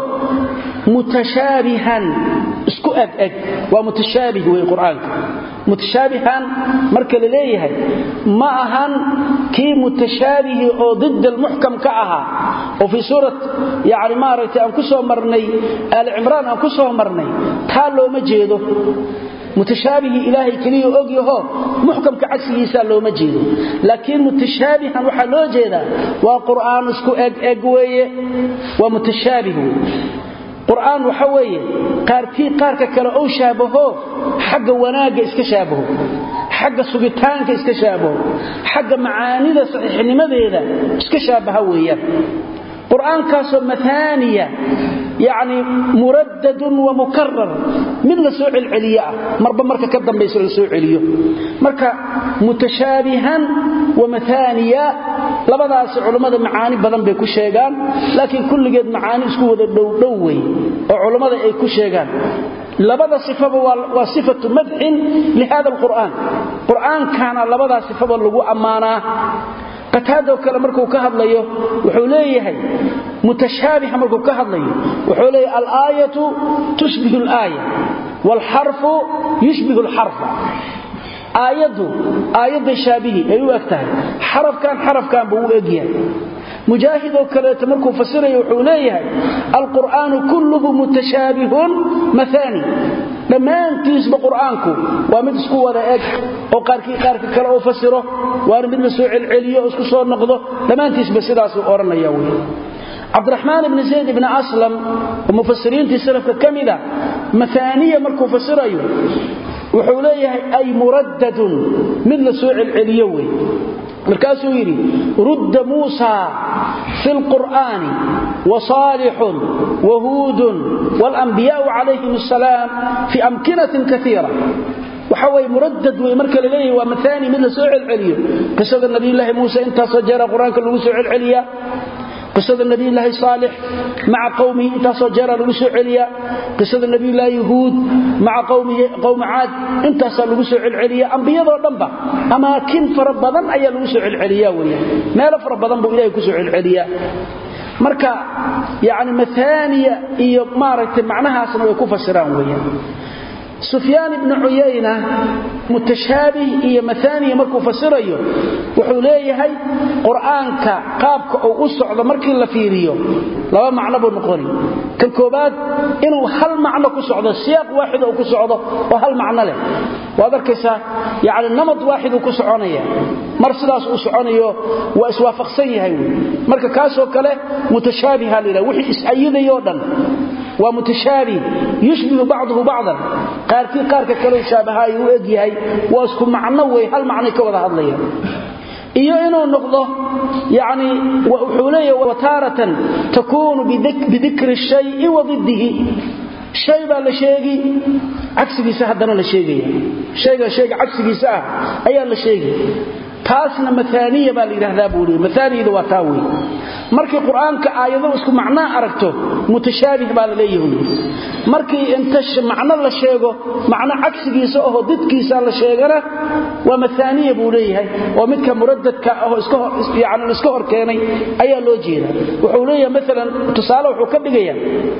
mutashabihan isku ag ag waa mutashabih way quraanka mutashabihan marka la leeyahay ma ahan ki mutashabih oo ضد المحكم ka aha oo fi suurat yaani maarata aan ku soo marnay al imran aan ku soo marnay taa loo ma jeedo mutashabih ilaahi kaliya og yaho muhkamka cagsigiisa loo ma jeedo laakiin mutashabihan waxa loo jeedaa waa quraan isku ag ag weeye waa mutashabih quraan waxa weeye qaarkii qaarka kale oo shaabaho xagga wanaaga iska shaabaho xagga sugitaanka iska shaabaho xagga macaanida saxiixnimadeeda iska shaabaha weeyaan quraan kaasoo mathaniya يعني مردد ومكرر مثل سوء العلياء مربا مركا كدن بيسر سوء عليا مركا متشابها ومثانيا لبداس علماء معاني بدن بي ku sheegan laakiin kulligeed macaani isku wada dhow dhow way oo culimada ay ku sheegan labada sifaba waa sifatu madhin li hada alquran quran kana labada sifaba lagu amaana qataado kale markuu ka hadlayo wuxuu leeyahay متشابه مركو كهدلي وحولي الآية تشبه الآية والحرف يشبه الحرف آية آية شابه أيوة أكتها حرف كان حرف كان بو أجيا مجاهد وكالة مركو فسره وحوليه القرآن كله متشابه مثاني dhammaantiisba quraanku waa mid isku wada eg oo qaarkii qaarka kale oo fasiro waa mid la soo celceliyo oo isku soo noqdo dhammaantiisba sidaas uu oranaya weey عبد الرحمن بن زيد بن أسلم ومفسرين السلف كمدة مثانية مركو فسريه وحوليه أي مردد مثل سوء العليوي مركاسو يري رد موسى في القرآن وصالح وهود والأنبياء عليهم السلام في أمكنة كثيرة وحوي مردد ومركل إليه ومثاني مثل سوء العليو قصة النبي الله موسى انت صجر قرآن كله سوء العليا قصة النبي الله صالح مع قومه انت صجر لغسو عليا قصة النبي الله يهود مع قومه قوم عاد انت صار لغسو عليا انبياء ودنبا اماكن فربضان ايا لغسو عليا ويا ميل فربضان بو الهي كسو عليا marka yaani mathaniya iyo maaragtay macnahaasna way ku fasiraan weeyaan Sufyan ibn Uyayna mutashabih iyo mathaniya markuu fasirayo wuxuu leeyahay quraanka qaabka uu u socdo markii la fiiriyo laba macno buu noqoni kan koobaad inuu hal macno ku socdo siyaq waahid uu ku socdo oo hal macno leh waad arkaysaa yaani namad waahid uu ku soconaya mar sidaas uu soconayo waa iswaafaqsan yahay marka kaas oo kale mutashabiha leeyahay wixii is-ayidayo dhan ومتشابه يشبه بعضه بعضا قاركي قارك كلو شابهاي u egyahay waa isku macno way hal macno ka wada hadlayaan iyo inuu noqdo yaani wuxuu leeyahay wataratan takunu bidhikri shay wa diddihi shay baa la sheegi aksigiisa hadana la sheegaya shayga shayga aksigiisa ayaa la sheegi taasna mathaniya baa la yiraahdaa buuri mathaniyada waa taawi markii quraanka aayado isku macna aragto mutashabih baa la leeyahay markii inta macna la sheego macna aksigiisa oo didkiisa la sheegana waa mathaniya buu leeyahay oo midka muraddadka ah iska yaani iska hor keenay ayaa loo jeedaa wuxuu leeyahay midalan tusaale wuxuu ka dhigayaa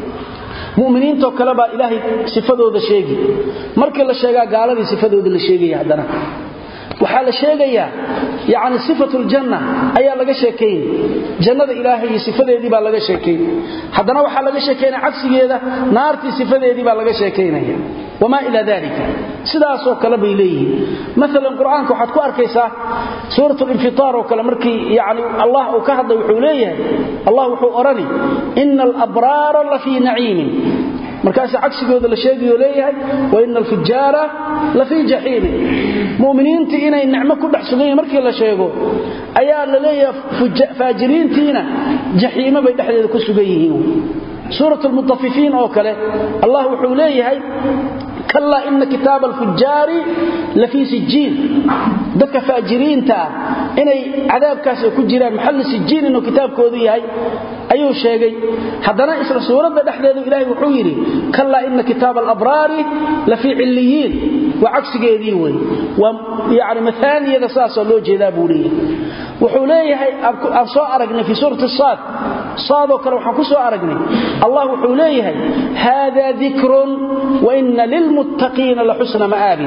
muuminiinta kale baa ilaahay sifadooda sheegi markii la sheegaa gaaladii sifadooda la sheegaya hadana waxa la sheegaya yaani sifatul janna ayaa laga sheekeeyay jannada ilaahay sifadeedii baa laga sheekeeyay hadana waxa laga sheekeeyay cagsigeeda naartii sifadeedii baa laga sheekeynaya wama ila dalika sidaas oo kale bay leeyihiin midalan quraanka waxaad ku arkaysaa suuratul infitar oo kale markii yaani allah uu ka hadlay wuxuu leeyahay allah wuxuu orani innal abrara la fi na'im markaas cagsigooda la sheegayo leeyahay wa innal fujara la fi jahim muuminiinta inay nicmo ku dhaxsugaan markii la sheego ayaa la leeyahay faajiriintiina jahiima bay dhaxdeeda ku sugan yihiin suuratul mutaffifin oo kale allah wuxuu leeyahay kalla inna kitaabal fujari la fi sijjin dadka faajiriinta inay cadaabkaas ku jiraan maxal sijjin inuu kitaabkoodu yahay ayuu sheegay hadana isla suurada dhaxdeedu ilaahay wuxuu yiri kalla inna kitaabal abrari la fi illiyin wa aksigeedii way wa yaani mathaniyada saas loo jeedaa buu leeyahay wuxuu leeyahay aan soo aragnay fi suurati saad saado kale waxaan ku soo aragnay allah wuxuu leeyahay hada dhikrun wa inna lil muttaqiina la husna ma'ab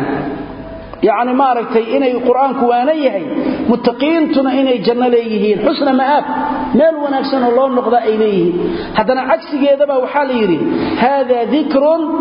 يعني ما رأيتي إني القرآن كوانيه متقينتنا إني جنة ليهين حسن مآب مال ونكسن الله النقضاء إليه هذا عكس جيدبا وحاليري هذا ذكر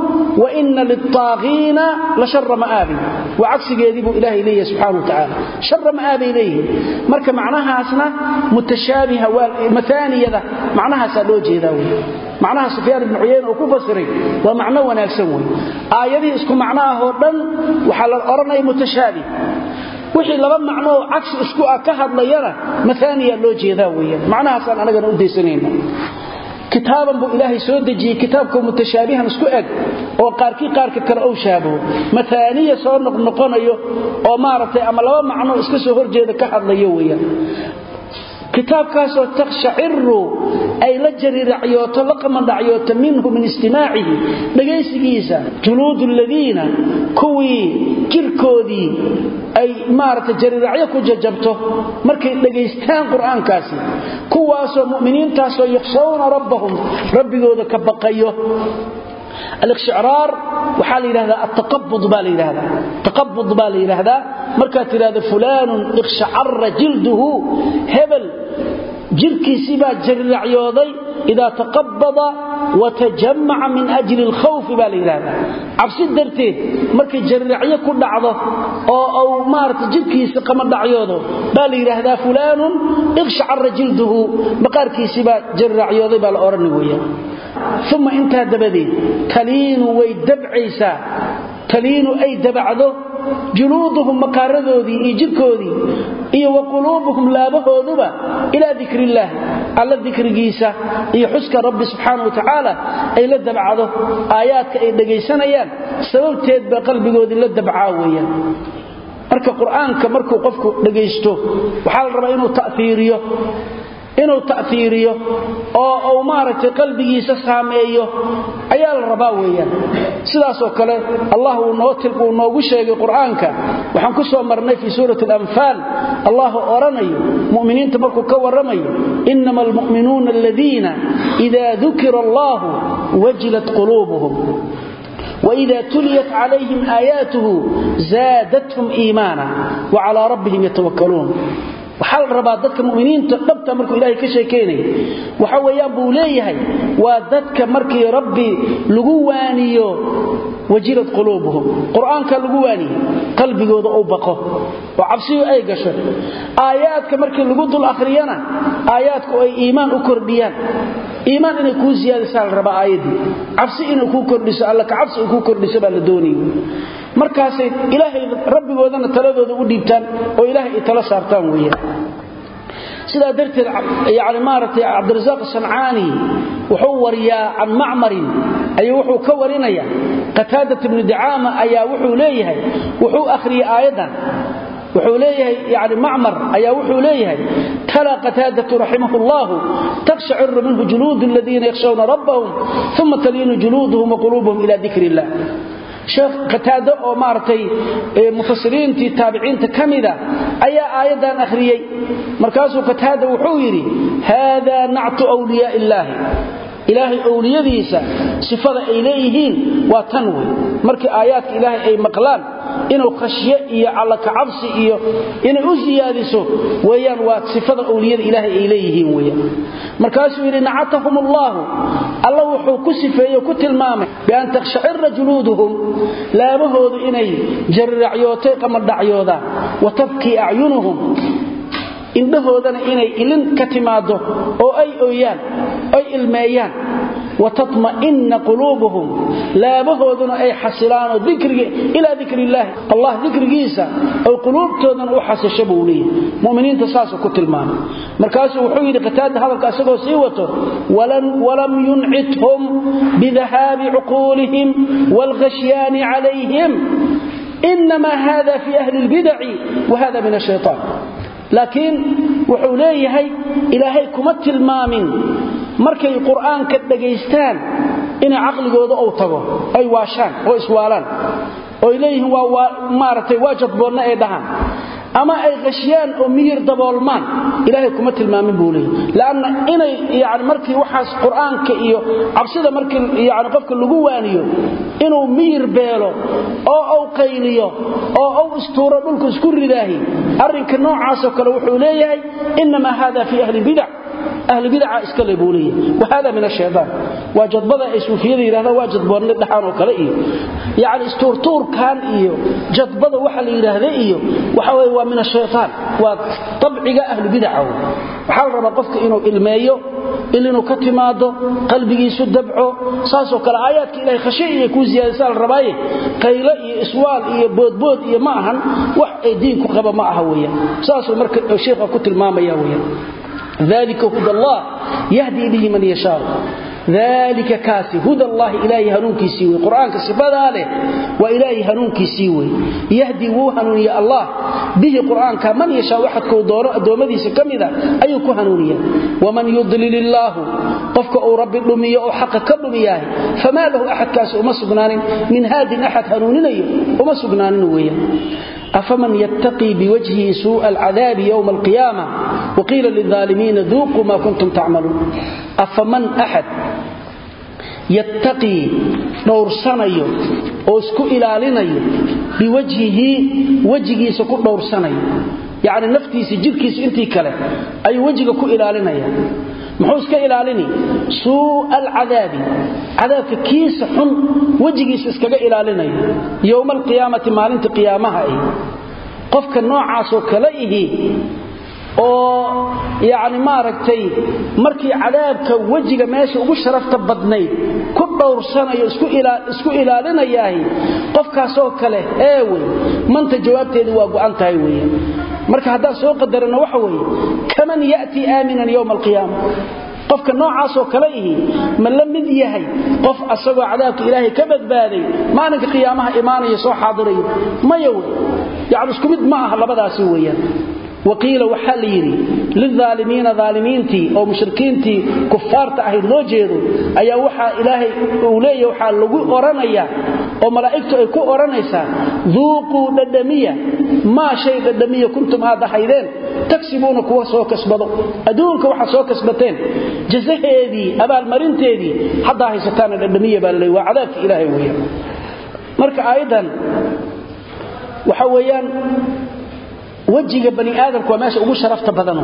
وإن للطاغين لشر مآب وعكس جيدبه إله إليه سبحانه وتعالى شر مآب إليه مركب معناها أسنا متشابهة والمثانية ذا معناها سلوجي ذاوي معناها سفيان بن عيينة وكفسري ومعنى ونكسوي آياتي اسكو معناها هودن وحال الأرنى متشابه وحي لبا معنى عكس اسكو أكهد لينا مثانية لو جيداوية معناها سأل أنا قد أدي سنين كتابا بو إلهي سودجي كتابكم متشابها اسكو أد وقاركي قارك كرأو شابه مثانية سور نقنقون أيو ومارتي أما لبا معنى اسكو سهر جيدا كهد ليوية كتاب كاسو تخشعر أي لجري رعيوت لقما رعيوت منه من استماعه بقيسكيسا جلود الذين كوي كيركودي أي مارت جري رعيوكو ججبته مركي لقيستان قرآن كاسي كواسو مؤمنين تاسو يخصون ربهم ربي ذو ذا كبقيه الاقشعرار وحالي لهذا التقبض بالي لهذا تقبض بالي لهذا مركات لهذا فلان اقشعر جلده هبل جلكي سبا جرعيوضي إذا تقبض وتجمع من أجل الخوف بالإرادة عبسي درتين مركي جرعية كل عضو أو, أو مارت جلكيس قمر دعيوضو بالإرادة فلان اغشعر جلده بقاركي سبا جرعيوضو بالأورنوية ثم انتهى دبدين تلين ويدبع عيسى تلين أي دبعضو جلودهم مقاردودي إي جلكودي إي وقلوبهم لابهودبا إلى ذكر الله على الذكر جيسا إي حسك رب سبحانه وتعالى أي لدبعضو آياتك أي دقيسانيان سبب تيدبا قلبي قودي لدبعاويا marka quraanka markuu qofku dhageysto waxa la rabaa inuu ta'thiriyo inuu ta'thiriyo oo oo maaragtay qalbigiisa saameeyo ayaa la rabaa weeyaan sidaas oo kale Allah uu noo tilquu noogu sheegay quraanka waxaan ku soo marnay fi suurati al-anfal Allah oranayo muuminiinta markuu ka waramayo innamal mu'minuna alladheena idha dhukira Allah wajilat qulubuhum وإذا تليت عليهم آياته زادتهم إيمانا وعلى ربهم يتوكلون وحال ربا dadka muuminiinta dhabta markuu ilaahay ka sheekeynay waxa weeyaan buu leeyahay waa dadka markii rabbi lagu waaniyo wajirad quluubuhum quraanka lagu waaniyo qalbigooda oo baqo oo cabsi ay gasho aayaadka markii lagu dul akhriyana aayaadku ay iimaan u kordhiyaan iimaan inay ku ziyaadisaan raba aayadii cabsi inay ku kordhiso alla ka cabsi ku kordhiso baa la doonayay markaas ilaahay rabbigoodana taladooda u dhiibtaan oo ilaahay tala saartaan weeyaan sida darteed yaani maartay Abdurrazzaq Sancaani wuxuu wariyaa an Ma'mar ay wuxuu ka warinaya Qataada ibn Du'aama ayaa wuxuu leeyahay wuxuu akhriyay aayadan wuxuu leeyahay yaani Ma'mar ayaa wuxuu leeyahay tala Qataada rahimahullah taqsha'ir minhu julud alladhina yakhshawna rabbahum thumma talinu juluduhum wa qulubuhum ila dhikrillah شيخ قتادة أو مارتي مفسرين تي تابعين تكمدة أي آية أخريي مركزه قتادة وحويري هذا نعت أولياء الله إلهي أولياء ذيسا صفة إليهين وتنوي مركي آيات إلهي أي مقلان إنه خشيئي على كعبسي إنه أزيادسه ويان وصفة أولياء إلهي إليهين ويان مركزه إلي نعتهم الله الله وحوكو صفة وكتل مامي بأن تخشعر جلودهم لا مهود إني جرع يوتيق مردع يودا وتبكي أعينهم indhahoodana inay ilin ka timaado oo ay ooyaan ay ilmeeyaan watatma'inna qulubuhum laabahooduna ay xasilaan oo dhikriga ila dhikrillah Allah dhikrigiisa oo qulubtoodana u xasasho buulii muuminiinta saas ku tilmaamay markaas wuxuu yiri qataada hadalka asagoo sii wato walan walam yun'ithum bidhahabi uqulihim wal ghashyan alayhim inma hadha fi ahli al-bid'ah wa hadha min ash-shaytan لكن وحوليه إلهي كما تلمامين مركي القرآن كدقيستان إن عقلقوده أو تغو أي واشان أو إسوالان وإليه مارتي واجد بولنا إيدهان أما أي غشيان أو مير دبولمان إلهي كما تلمامين بوليه لأن إني يعني مركي وحاس قرآن كإيو عبسيدة مركي يعني قفك اللقوانيو إنه مير بيلو أو أو قيليو أو أو استورة ملك اسكر الله أرنك النوع عاسك لو حوليه إنما هذا في أهل البدع أهل البدع اسكالبوليه وهذا من الشيطان واجد بضع اسوفيدي هذا واجد بورن الدحان وكالئيه يعني استورتور كان إيو جد بضع وحل إله إيو وحوى من الشيطان وطبعي أهل البدع وحال ربا قفك إنه إلمايو إلا إنه كتماده قلبه يسدبعه ساسو كالآيات إلهي خشيء يكون زيادة سال الرباية قيلئي إسوال إيه بود بود إيه معهن وحي دينكو غبا معها ويا ساسو مركز الشيخ كتل ماما يا ويا ذلك هدى الله يهدي به من يشاء ذلك كاسي هدى الله إلهي هنونكي سيوي قرآن كسبادة عليه وإلهي هنونكي سيوي يهدي وهنون يا الله به قرآن كمن يشاء واحد دومدي سكمدا أيكو هنونيا ومن يضلل الله قفك أو رب الأمية أو حق كبمياه فما له أحد كاسي وما سبنان من هذه أحد هنونين وما سبنان ويا أفمن يتقي بوجهه سوء العذاب يوم القيامة وقيل للظالمين ذوقوا ما كنتم تعملون أفمن أحد يتقي نور سنيو أو اسكو إلالينيو بوجهه وجهه سكو نور سنيو يعني نفتي سجدكيس انتي كله أي وجهك كو إلالينيو محوسك إلاليني سوء العذاب عذاب كيس حن وجهيس اسكغا الاليناي يوم القيامه مالنت قيامها اي قفك نوعاسو كليه oo yaani maaragtay markii cadaabka wajiga meesha ugu sharafta badnayd ku dhowrsanayo isku ilaa isku ilaalinayahay qofkaas oo kale ee way manta jawaabteedu waa go'an tahay weeyaan marka hadaa soo qadarna waxa weeye kaman yaati aaminan yawm alqiyaamah qofka noocaas oo kale ihi ma la mid yahay qof asagoo cadaabka ilaahay ka badbaaday maalinka qiyaamaha iimaanaya soo xaadiray ma yaw yaani isku mid ma aha labadaasi weeyaan وقيل وحليري للظالمين ظالمينتي أو مشركينتي كفارت أهي نوجيدو أيا وحا إلهي أولي وحا لغو أورانيا أو ملائكتو أيكو أورانيسا ذوقوا للدمية ما شيء للدمية كنتم هذا حيدين تكسبون كوا سوى كسبضو أدونك وحا سوى كسبتين جزهيدي أبا المرينتيدي حدا هي ستانا للدمية بالله وعذابك إلهي ويا مرك أيضا وحويان وجه بني آدم كوماش ugu sharafta badan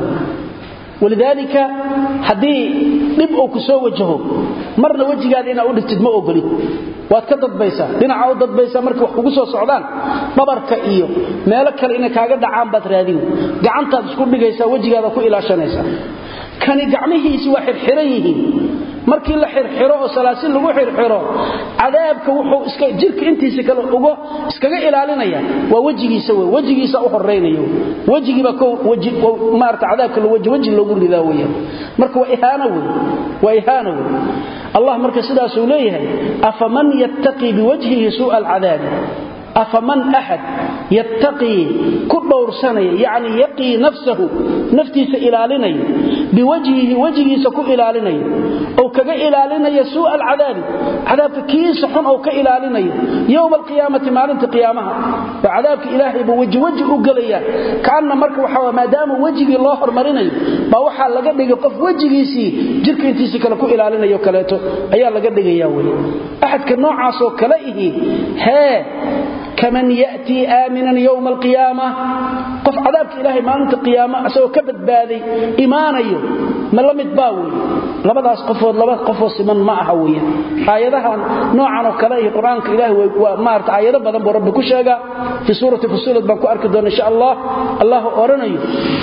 ولذلك hadii dib uu ku soo wajaho marna wajigaada ina u dhigtid ma ogolid waad ka dadbaysaa dhinaca u dadbaysaa markii wax kugu soo socdaan babarka iyo meelo kale ina kaaga dhacaan baad raadin gacantaad isku dhigaysaa wajigaada ku ilaashanaysaa kani gacmihiisi waa xirxiran yihiin markii la xirxiro oo salaasil lagu xirxiro cadaabka wuxuu iska jirka intiisa kale ugu iskaga ilaalinaya waa wajigiisa way wajigiisa u horeynayo wajigiba ko waji maarta cadaabka la waji waji lagu ridaa weeyo marka waa ihaana way waa ihaana way Allah marka sidaas uu leeyahay afaman yattaqi biwajhihi su'al adab أفمن أحد يتقي كل ورساني يعني يقي نفسه نفتي سإلاليني بوجهه وجهه سكو إلاليني أو كغا إلاليني سوء العذاب عذاب كيس حن أو كإلاليني يوم القيامة مالنت قيامها وعذابك إلهي بوجه وجه أقليا كأن مرك وحوى ما دام وجه الله مريني ما وحى لقد يقف وجهه سي جرك انتي سكلكو إلاليني وكلاته أيها لقد يقول أحد كالنوع عصو كلائه ها كمن يأتي آمنا يوم القيامة قف عذابك إلهي ما أنت قيامة أسوى كبد بالي إيماني ما لم يتباوي لبدا قفوض لبدا قفوض سمن معها ويا آياتها نوعا وكلاهي قرآنك إلهي ومارت آيات بدن بربك شاقا في سورة فصولة بانكو أركدون إن شاء الله الله أرني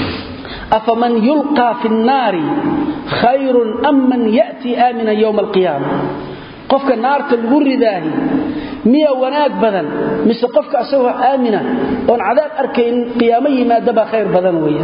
أفمن يلقى في النار خير أم من يأتي آمنا يوم القيامة قفك النار تلغر ذاهي مية وناك بدن مثل قفك أسوه آمنة وان عذاب أركين قيامي ما دبا خير بدن ويا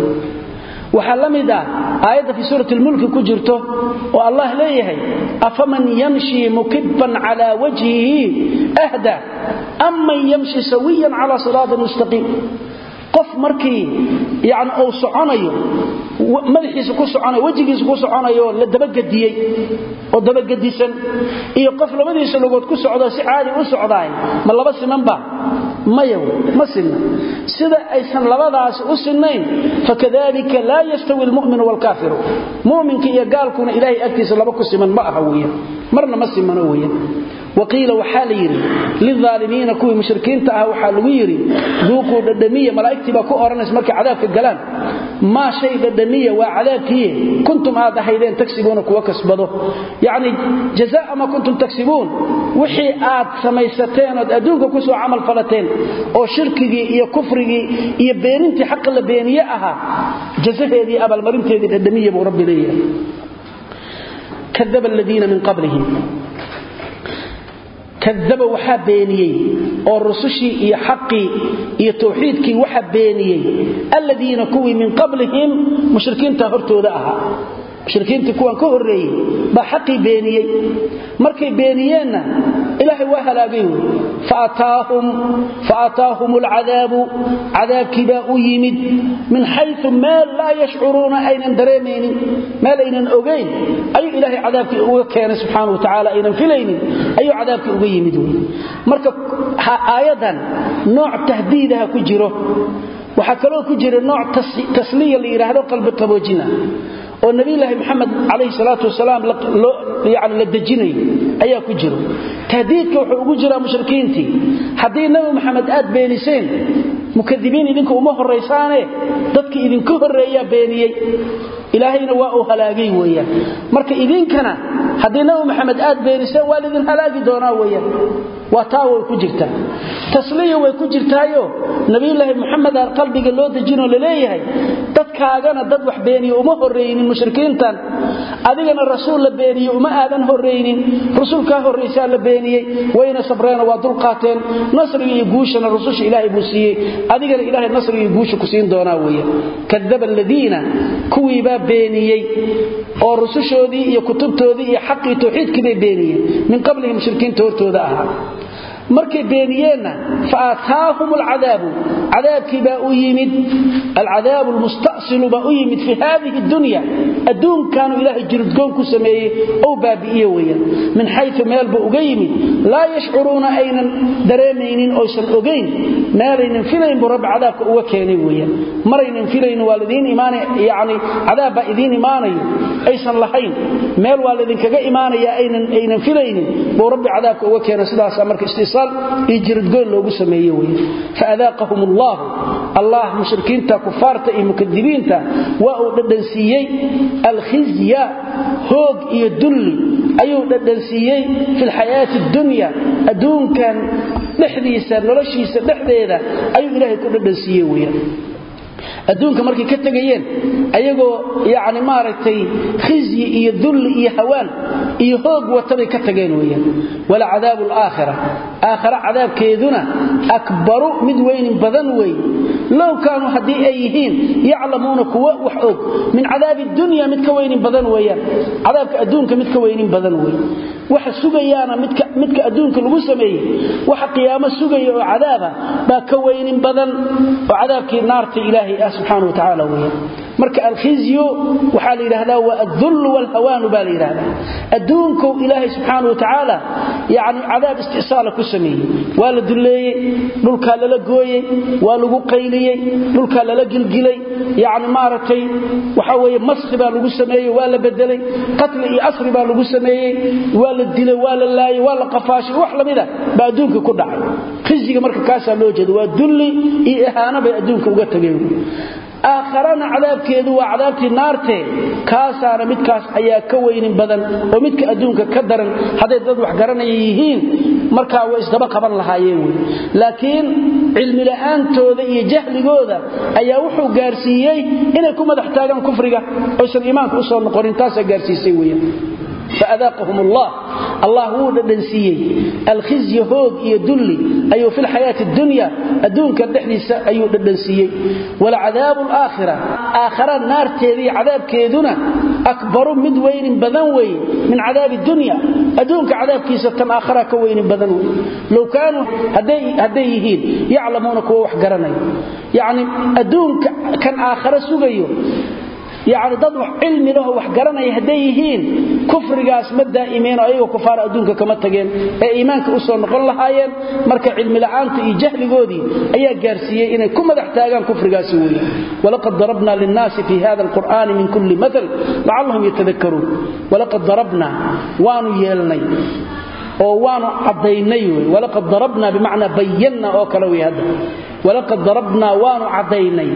وحلم ذا آيات في سورة الملك كجرته والله ليه أفمن يمشي مكبا على وجهه أهدى أمن يمشي سويا على صراط مستقيم قف مركي يعني أو سعانيو madaxiisa ku soconay wajigiisa ku soconayo la dabagediyay oo dabagedisan iyo qof labadiisa lugood ku socdo si caadi u socdaay ma laba simanba mayo ma sinna sida aysan labadaas u sinnayn fakadalika la yastawi almu'min wal kafir mu'minka iyo gaalkuna ilaahay agtiisa laba ku siman ma aha weeyaan marna ma simano weeyaan وقيل وحاليري للظالمين كوي مشركين تاها وحالويري ذوقوا ددمية ملائكتي باكو أورانيس مركي عذابك القلان ما شيء ددمية وعذابك كنتم هذا حيدين تكسبون كوا كسبضوا يعني جزاء ما كنتم تكسبون وحي آد سميستين ودأدونك كسو عمل فلتين أو شركي إيا كفري إيا بيننتي حق اللي بينيئها جزاء هذه أبا المرمتي هذه ددمية برب لي كذب الذين من قبلهم كذب وحا بينيي او رسشي اي حقي اي توحيدكي وحا بينيي الذين كوي من قبلهم مشركين تهرتودا اها مشركين كوان كهريي با حقي بينيي markay beeniyeenna ilaahay waa halaagay faataahum faataahum al'adab adabkiba u yimid min haythu ma la yash'uruna aynan dareemaynin ma aynan ogeyn ayu ilaahay adabki uga keenay subhanahu wa ta'ala aynan filaynin ayu adabki uga yimid marka aayadan nooc tahdiidaha ku jiro waxa kale oo ku jira nooc tasliya li yiraahdo qalbi qaboojina oo nabi ilaahi maxamed alayhi salatu wasalaam yaani la dajinay ayaa ku jiro tahdiidka wuxuu ugu jira mushrikiintii hadii nabi maxamed aad beeniseen mukadibiin idinku uma horeysaane dadka idinku horeeya beeniyay ilaahayna waa uu halaagay weeyaan marka idinkana hadii nabi maxamed aad beenisay waa idin halaagi doonaa weeyaan waa taa way ku jirtaa tasliya way ku jirtaayo nabi ilaahi maxamed ar qalbiga loo dajino leeyahay dadkaagana dad wax beeniyo uma horeeynin mushrikiintan adigana rasuul la beeniyo uma aadan horeeynin rasuulka horeysa la beeniyay wayna sabreen waa dul qaateen nasriga iyo guushana rasuusha ilaahay buu siiyay adigana ilaahay nasriga iyo guusha ku siin doonaa weeyaan kadaba alladina kuwiba beeniyay oo rusushoodii iyo kutubtoodii iyo xaqii tawxiidkii bay beeniyeen min qablihim mushrikiinta hortooda ahaa markay beeniyeenna faataahum alcadaab cadaabkii baa u yimid alcadaab almusta'sil baa u yimid fi hadhihi dunya adun kaanu ilaahi jirdgoon ku sameeyay oo baabi'iye weeyaan min haythu meel buu uga yimid la yash'uruna aynan dareemaynin oo san ogeyn meelaynan filayn buu rabb cadaabka uga keenay weeyaan maraynan filayn waalidiin iimaan yaani cadaab baa idin iimaanayo aysan lahayn meel waalidin kaga iimaanaya aynan aynan filaynin buu rabb cadaabka uga keenay sidaas marka يجرد قول لوغو سميه وي فاذاقهم الله الله مشركين تا كفار تا مكذبين تا واو ددنسيي الخزي هوج يدل ايو ددنسيي في الحياه الدنيا ادون كان دخديسا نولشيسا دخديدا ايو الهي ku dadansiyay weeyaa adduunka markay ka tagayeen ayagoo yaani maaragtay khizyi iyo dhul iyo hawaan iyo hoog watabay ka tageen weeyaan wala cadaabul aakhirah aakhirah cadaabkeeduna akbaru mid weyn badan weey law kaanu hadii ay yihiin yaclamuuna kuwa wax og min cadaabid dunya mid ka weyn badan weeyaan cadaabka adduunka mid ka weyn badan weey waxa sugayaana midka midka adduunka lagu sameeyay waxa qiyaamo sugayo oo cadaaba ba ka weyn badan oo cadaabkii naarta ilaahay subhanahu wa ta'ala weey marka al-khizyu waxa la yiraahdaa waa adh-dhull wal hawan ba la yiraahdaa adduunku ilaahay subhanahu wa ta'ala yaani cadaab istisaal ku sameeyay waa la duleeyay dhulka la gooyay waa lagu qayliyay dhulka la gilgilay yaani maartay waxa weeye masxi baa lagu sameeyay waa la bedelay qatl iyo asri baa lagu sameeyay waa la dilay waa la laayay waa la qafaashay wax lamida ba adduunka ku dhacay khizyiga marka kaasa loo jeedo waa dulli iyo ihaana bay adduunka uga tageen آخرنا عذاب كيدو وعذابتي نارتي كاسانا مدكاس أيا كوين بدن ومدك أدونك كدرن هذا يدد وحقرنا يهين مركا وإسدبا قبر لها يوي لكن علم الآن توذي جهل قوذا أيا وحو قارسيي إنا كما تحتاجان كفرقة ويسان إيمانك أصول نقرين تاسا قارسي سيويا فأذاقهم الله الله هو دنسيي الخزي هوج يدلي أيو في الحياة الدنيا أدونك الدحديث أيو دنسيي والعذاب الآخرة آخرة النار تيذي عذاب كيدنا أكبر مدوين بدنوي من عذاب الدنيا أدونك عذاب كيسة آخرة كوين بدنوي لو كانوا هدي هديهين يعلمون كوح قرني يعني أدونك كان آخرة سوغيو يعني ضد علم له وحقرنا يهديهين كفر قاس مدى إيمان أيوه كفار أدونك كما تقين إيمانك أصول نقول لهايين مركع علم العانت إيجهل قودي أي قارسية إنه كما تحتاجان كفر قاسوية ولقد ضربنا للناس في هذا القرآن من كل مثل لعلهم يتذكرون ولقد ضربنا وانو يلني وانو عضيني ولقد ضربنا بمعنى بينا أو كلوي هذا ولقد ضربنا وانو عضيني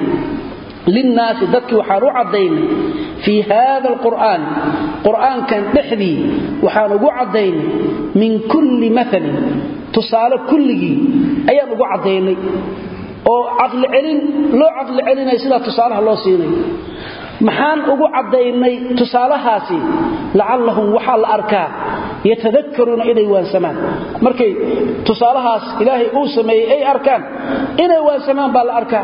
للناس ذكي وحارو عضين في هذا القرآن قرآن كان تحذي وحارو عضين من كل مثل تصال كله أي أبو عضين أو عقل علن لو عقل علن يسلا تصالها الله سيني محان أبو عضين تصالها سي لعلهم وحال أركان يتذكرون إلي وانسمان مركي تصالها إلهي أوسمي أي أركان إلي وانسمان بالأركان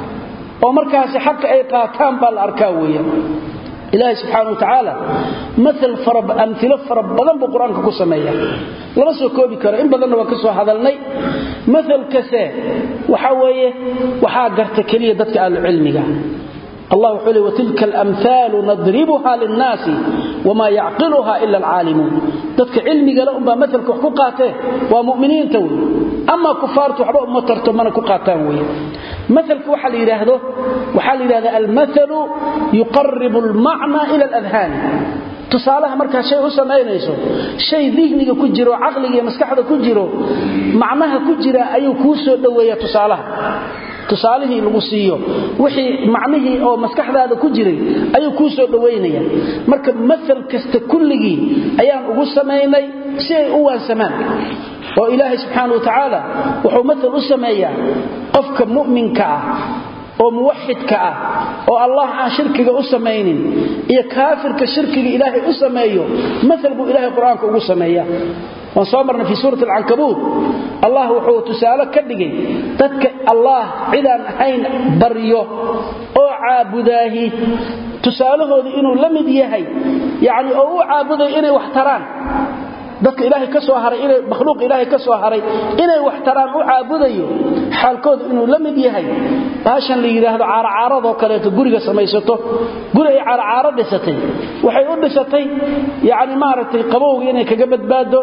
ومركز حق أي قاتان بالأركاوية إلهي سبحانه وتعالى مثل فرب أمثلة فرب بدن بقرآن كسمية لما سوى كوبي كرا إن بدن وكسوى هذا الني مثل كساه وحاوية وحاقرت كلية ذاتك على العلم الله حولي وتلك الأمثال نضربها للناس وما يعقلها إلا العالمون ذاتك علمي قالوا أمبا مثل كحقوقاته ومؤمنين توي أما كفار تحبوا أمما ترتمنا كقاتاوية مثل وحال يراهده وحال يراهده المثل يقرب المعنى إلى الأذهان تصالها مركز شيء سمينيسو شيء ذهنك كجرو عقلك مسكحده كجرو معناها كجرا أيو كوسو دوية تصالها tusaalihii lagu siiyo wixii macnihii oo maskaxdaada ku jiray ayuu ku soo dhaweynaya marka masal kasta kulligi ayaan ugu sameeynay si ay u waansamaan oo ilaahay subxaanahu wa ta'ala wuxuu masal u sameeyaa qofka mu'minka ah oo muwahhidka ah oo Allah aan shirkiga u sameeynin iyo kaafirka shirkiga ilaahay u sameeyo masal buu ilaahay quraanka ugu sameeyaa وصامرنا في سورة العنكبوت الله وحو تسالك كدغي ددك الله عيدان حين بريو او عابداهي تسالهودي انو لميد يحي يعني او عابداي اني waxtaraan dadka ilaahay ka soo haray inay makhluuq ilaahay ka soo haray inay waxtaraan u caabudayo xaalkoodu inuu la mid yahay baashan la yiraahdo caaracaarado kale to guriga samaysato guriga caaracaaro dhisatay waxay u dhisatay yaani maaragtay qabowga inay kaga badbaado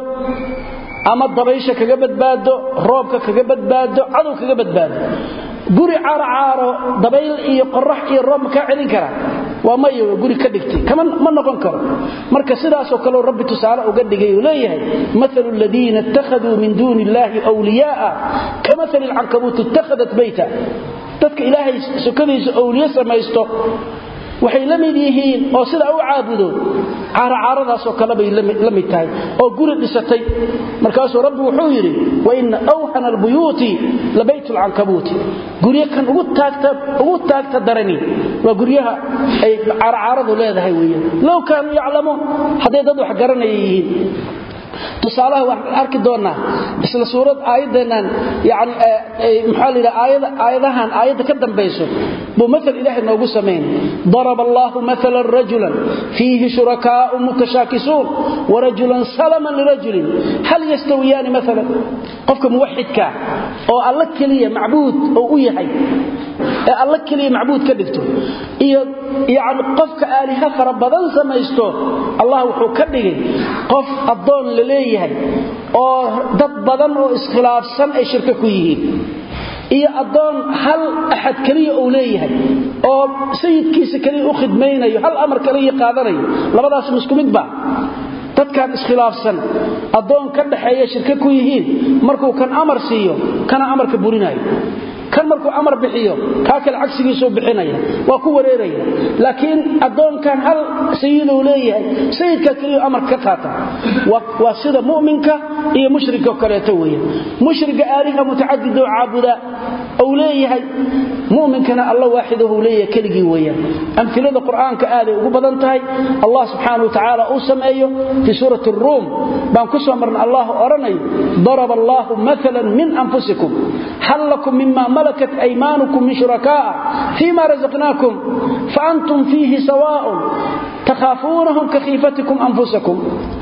ama dabaysha kaga badbaado roobka kaga badbaado cadow kaga badbaado guri caaracaaro dabayl iyo qorrax iyo roob ka celin kara waa mayo guri ka dhigtay kama ma noqon karo marka sidaas oo kale rabbi tusaale uga dhigay uu leeyahay mathalul ladina ittakhadhu min dunillahi awliyaa kamathal al-ankabut ittakhadat bayta dadka ilaahay sukadiisa awliya samaysto waxay la mid yihiin oo sida uu caabudo caaracaaradaas oo kale bay la mid tahay oo guri dhisatay markaas rabbi wuxuu yiri wa inna awhana albuyuti labaytul ankabut guriga kan ugu taagta ugu taagta darani waa guriyaha ay caaracaaradu leedahay weeyaan law kaanu yaclamu haday dad wax garanayeen tusaalaha wax arki doona isla suurad aayadan yaani maxalida aayada aayadahan aayada ka dambayso buu masal ilaahay noogu sameeyay daraba allah mathalan rajulan fihi shurakaa'u mutashakisun wa rajulan salaman lirajulin hal yastawiyan mathalan qofka muwahhidka oo alla kaliya macbuud oo u yahay ee alla kaliya macbuud ka dhigto iyo yaani qofka aaliha fara badan samaysto allah wuxuu ka dhigay qof adoon leeyahay oo dad badan oo iskhilaafsan ay shirka ku yihiin iyo adoon hal ahad kaliya oo leeyahay oo sayidkiisa kaliya u khidmaynayo hal amar kaliya qaadanayo labadaas isku mid ba dadkan iskhilaafsan adoon ka dhaxeeya shirka ku yihiin markuu kan amar siiyo kana amarka burinayo kan markuu amar bixiyo ka kale cagsigiisu bixinaya waa ku wareeraya laakiin adoonkan hal sayid uu leeyahay sayidka kaliya amar ka qaata waa sida mu'minka iyo mushrika kale weeyaan mushriga aaliha mutaaddid oo caabuda oo leeyahay mu'minkana allah waaxiduhu leeyahay kaligi weeyaan amthilada quraanka aad ugu badan tahay allah subhanahu wa ta'ala uu sameeyo fi surati ar-rum baan ku soo marnay allah oranayo daraba allah mathalan min anfusikum hal lakum mimma ملكت أيمانكم من شركاء فيما رزقناكم فأنتم فيه سواء تخافونهم كخيفتكم أنفسكم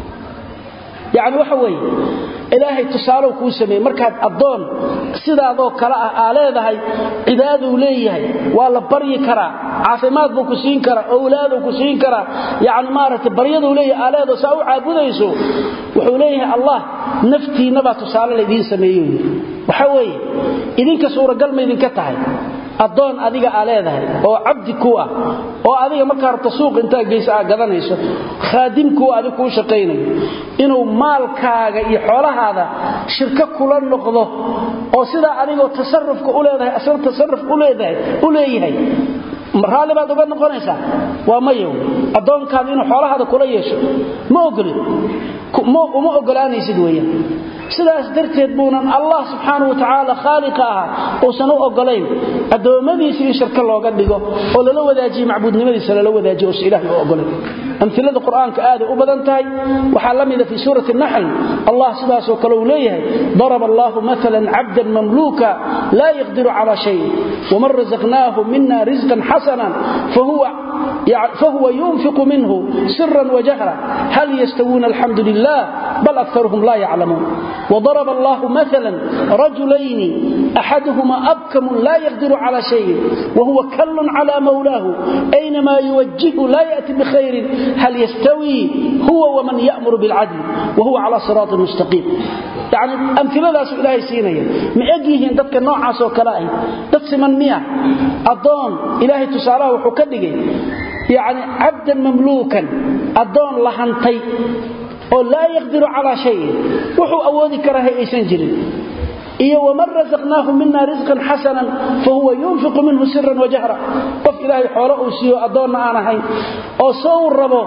يعني وحوي إلهي تصالوا كوسمي مركز الضون سيدا ذو كلاء آلاذهي عباده ليهي والله بري كرا عافمات بو كسين كرا أولاده كسين كرا يعني مارة بريده ليه آلاذه سأو عابده يسو وحوليه الله نفتي نبا تصال لذين سميون وحوي إذنك سورة قلم إذنك تحي adoon adiga aleedahay oo abdi ku ah oo adiga marka rabto suuq inta geeysa gadanayso khaadimku adiga ku shaqeynay inuu maalkaaga iyo xoolahaada shirka kula noqdo oo sida adiga tasarrufka u leedahay asal tasarruf u leedahay u leeyahay marhaale baad uga noqonaysaa waa mayo adoonkaada inuu xoolahaada kula yeesho ma ogolid ma uma ogolaanaysid weeyaan sidaas darteed buunan allah subhanahu wa ta'ala khaliqa oo sanu ogolayn adoomadiisa in shirka looga dhigo oo lala wadaajiyo macbuudnimadiisa lala wadaajiyo oo ilaahay oo ogolay amthilada quraanka aad u badan tahay waxa la mid ah fi surati an-nahl allah subhanahu wa ta'ala leeyahay daraba allah mathalan 'abdan mamluka la yaqdiru 'ala shay wa man razaqnahu minna rizqan hasanan fahuwa فهو ينفق منه سرا وجهرا هل يستوون الحمد لله بل أكثرهم لا يعلمون وضرب الله مثلا رجلين أحدهما أبكم لا يقدر على شيء وهو كل على مولاه أينما يوجهه لا يأتي بخير هل يستوي هو ومن يأمر بالعدل وهو على صراط مستقيم يعني أمثلة لا سؤال إلهي سينية ما أجيهن دفك النوع عاسو كلائي دفس من مئة أضان إلهي تساله وحكده يعني عبدا مملوكا أضان لحنطي oo la yaqdiru ala shay wuxuu awoodi karaa aysan jirin iyo waman razaqnaahu minna rizqan hasanan fa huwa yunfiqu minhu sirran wa jahra qof ilaahay xoolo uu siiyo adoonna aan ahayn oo soo rabo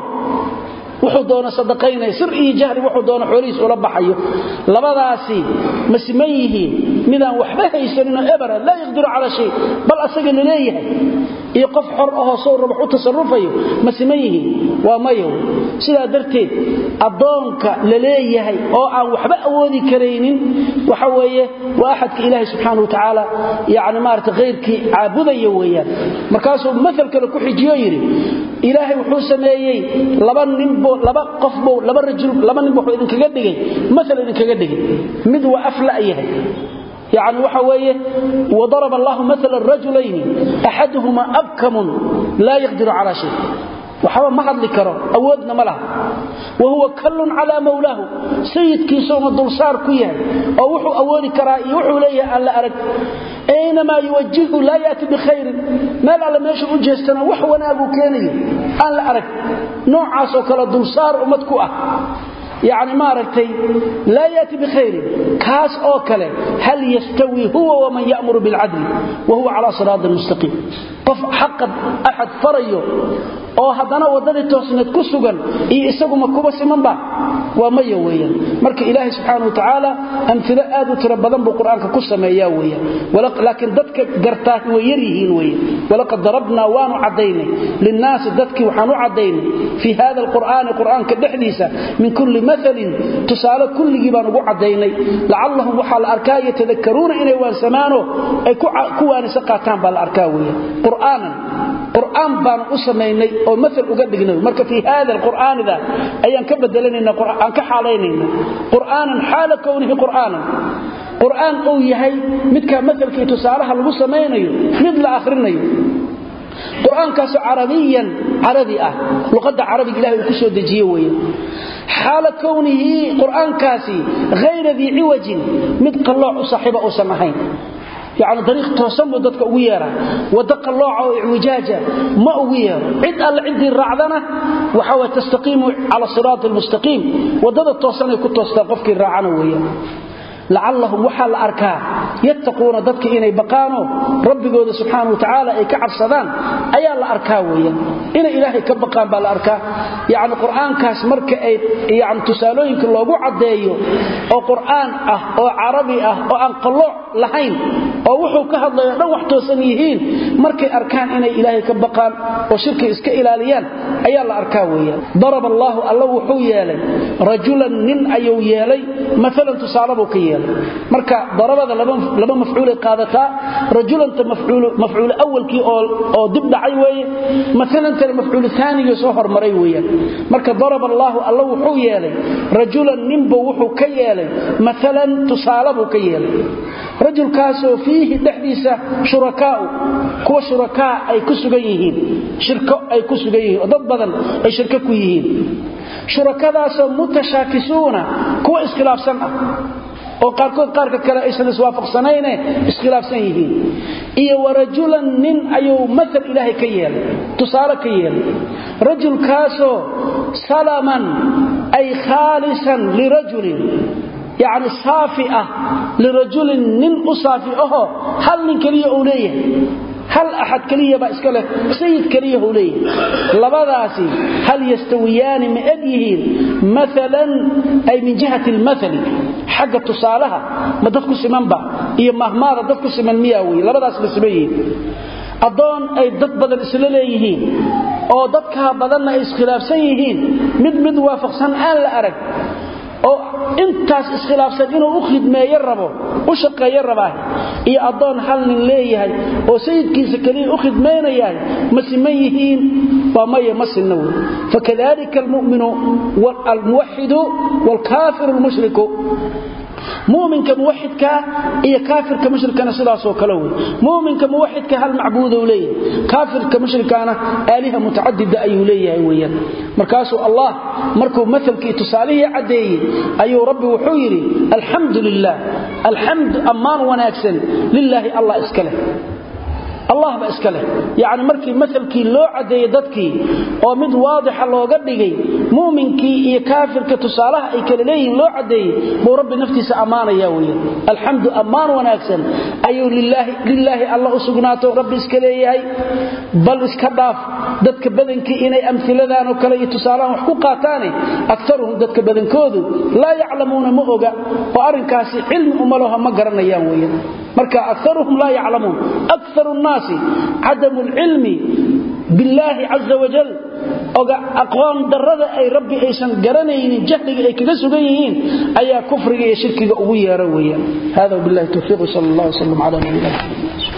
wuxuu doona sadaqaynay sir iyo jahri wuxuu doona xoolihiis ula baxayo labadaasi masiman yihiin midaan waxba haysanin ebara la yaqdiru ala shay bal asaga leeyahay iyo qof xor ah oo soo rabo u tasarufayo masiman yihiin waa mayo sida darteed adoonka la leeyahay oo aan waxba awoodi kareynin waxa weeye waa ahadka ilaahay subhanahu wa ta'ala yaani maarta qeyrkii caabudayo weeyaan markaas uu midalka ku xijiyo yiri ilaahay wuxuu sameeyay laba nin laba qof boo laba rajul laba nin boo idin kaga dhigay mesela idin kaga dhigay mid waa afla yahay يعني وحويه وضرب الله مثل الرجلين احدهما ابكم لا يقدر على شيء وحوا ما حد لكره اودنا ملها وهو كل على مولاه سيد كيسو دولسار كيان او وحو اودي كرا وحو ليه الله ارك اينما يوجهه لا ياتي بخير ما لا ماشي وجهستنا وحو وناغو كيني ان لا ارك نوعاسو كلا دولسار امدكو اه يعني ما رأيتي لا يأتي بخير كاس أو كله هل يستوي هو ومن يأمر بالعدل وهو على صراط المستقيم قف حق أحد فريه أو هدنا ودني توسنت كسجن يسقوا مكوبة سمنبا وما يويا مرك إلهي سبحانه وتعالى أمثلة آدو تربضن بالقرآن كقصة ما يويا ولكن ضدك قرتاه ويريهين ويا ولقد ضربنا وانو عدينا للناس ضدك وحنو عدينا في هذا القرآن القرآن كالحديثة من كل مثل تسال كل جبان ugu cadeynay la'allahum waxal arkay yatadakkaruna inay waan samaano ay ku waan saqataan bal arkaawiya quraanan quraan baan u sameeynay oo masal uga dhignay marka fi hada alquraan ida ayaan ka bedelanayna quraan ka xaaleynayna quraanan xaala kownihi quraanan quraan oo yahay midka masalkii tusaalaha lagu sameeynayo mid la akhrinayo قرآن كاس عربيا عربي اه لغة عربي إلهي وكسو دجيه ويا حال كونه قرآن كاسي غير ذي عوج مدق الله صاحبه سمحين يعني طريق توسم وددك ويرا ودق الله اعوجاجه ما ويرا عد الله عندي الرعدنه وحاول تستقيم على الصراط المستقيم ودد التوسن كتوستا قفك الراعنا ويا لعلهم وحال أركا يتقون ضدك إني بقانو ربي قود سبحانه وتعالى إي كعب صدان أيا الأركاوية إن إلهي كبقان بالأركا يعني قرآن كاس مركا يعني تسالوين كل أبو عدايو أو قرآن أه أو عربي أه أو أنقلوع لحين أو وحو كهد ليروح توسنيهين مركا أركان إني إلهي كبقان وشركة إسك إلاليان أيا الأركاوية ضرب الله الله وحو يالي رجلا من أيو يالي مثلا تسالبو كيالي marka darabada laba laba mafcuul qaadata rajulan mafcuul mafcuul awalki oo dib dhacay weeye midalan tan mafcuul thaniga soo hormaray weeye marka daraba allah allah wuxuu yeelay rajulan nimba wuxuu ka yeelay midalan tusaalabu ka yeelay rajul kaasoo fihi dhaxdiisa shurakaa kuwa shurakaa ay ku sugan yihiin shirko ay ku sugan yihiin dad badan ay shirka ku yihiin shurakadaasoo mutashaakisuuna kuwa iskhilaafsan ah oo qaarkood qaarka kale aysan iswaafaqsanayn iskhilaafsan yihiin iyo warajulan nin ayuu masal ilaahay ka yeelay tusaale ka yeelay rajul kaaso salaman ay khalisan lirajulin يعني صافئة لرجل نن أصافئه هل من كليه أوليه هل أحد كليه بأسكاله سيد كليه أوليه لبضاسي هل يستويان مأديهين مثلا أي من جهة المثل حق تصالها ما دفكو سمان با إيا مهمارة دفكو سمان مياوي لبضاس بسبيين أضان أي ضد بدل إسلاليهين أو ضدكها بدلنا إسخلافسان يهين مد مد وافقسان آن لأرق oo intaas iskhilaafsan inuu u khidmeeyo rabo u shaqeeyo rabaa iyo adoon hal nin leeyahay oo sayidkiisa kaliya u khidmeenayay masimayihiin famaya masinaw fakadalika almu'minu wal muwahhidu wal kafiru al mushriku مؤمن كموحد كا إيا كافر كمشرك أنا صلاة وكلوه مؤمن كموحد كا هل معبود وليه كافر كمشرك أنا آلهة متعددة أي وليه أيويا مركاسو الله مركو مثل كي تساليه عدي أي ربي وحيري الحمد لله الحمد أمان وناكسن لله الله إسكاله الله بأسكاله يعني مركي مثل كي لو عدي ددكي أو مد واضح الله قدقي muuminkii iyo kaafirka tusaalaha ay kala leeyihiin loo cadeeyay buu rabbi naftiisa amaanaya weeyaan alxamdu amaan wanaagsan ayuu lillahi lillahi allah usugnaato rabbi iska leeyahay bal iska dhaaf dadka badankii inay amsiladaan oo kale iyo tusaalahan wax ku qaataan aktaruhum dadka badankoodu la yaclamuuna ma oga oo arinkaasi cilmi uma laha ma garanayaan weeyaan marka aktaruhum la yaclamuun aktharu an-naasi adamu al-ilmi billahi azza wa jalla oga aqoon darada ay rabbi aysan garanaynin jahliga ay kaga sugan yihiin ayaa kufriga iyo shirkiga ugu yeeray weeyaan hada billahi tawfiiq sallallahu alayhi wa sallam ala nabiyina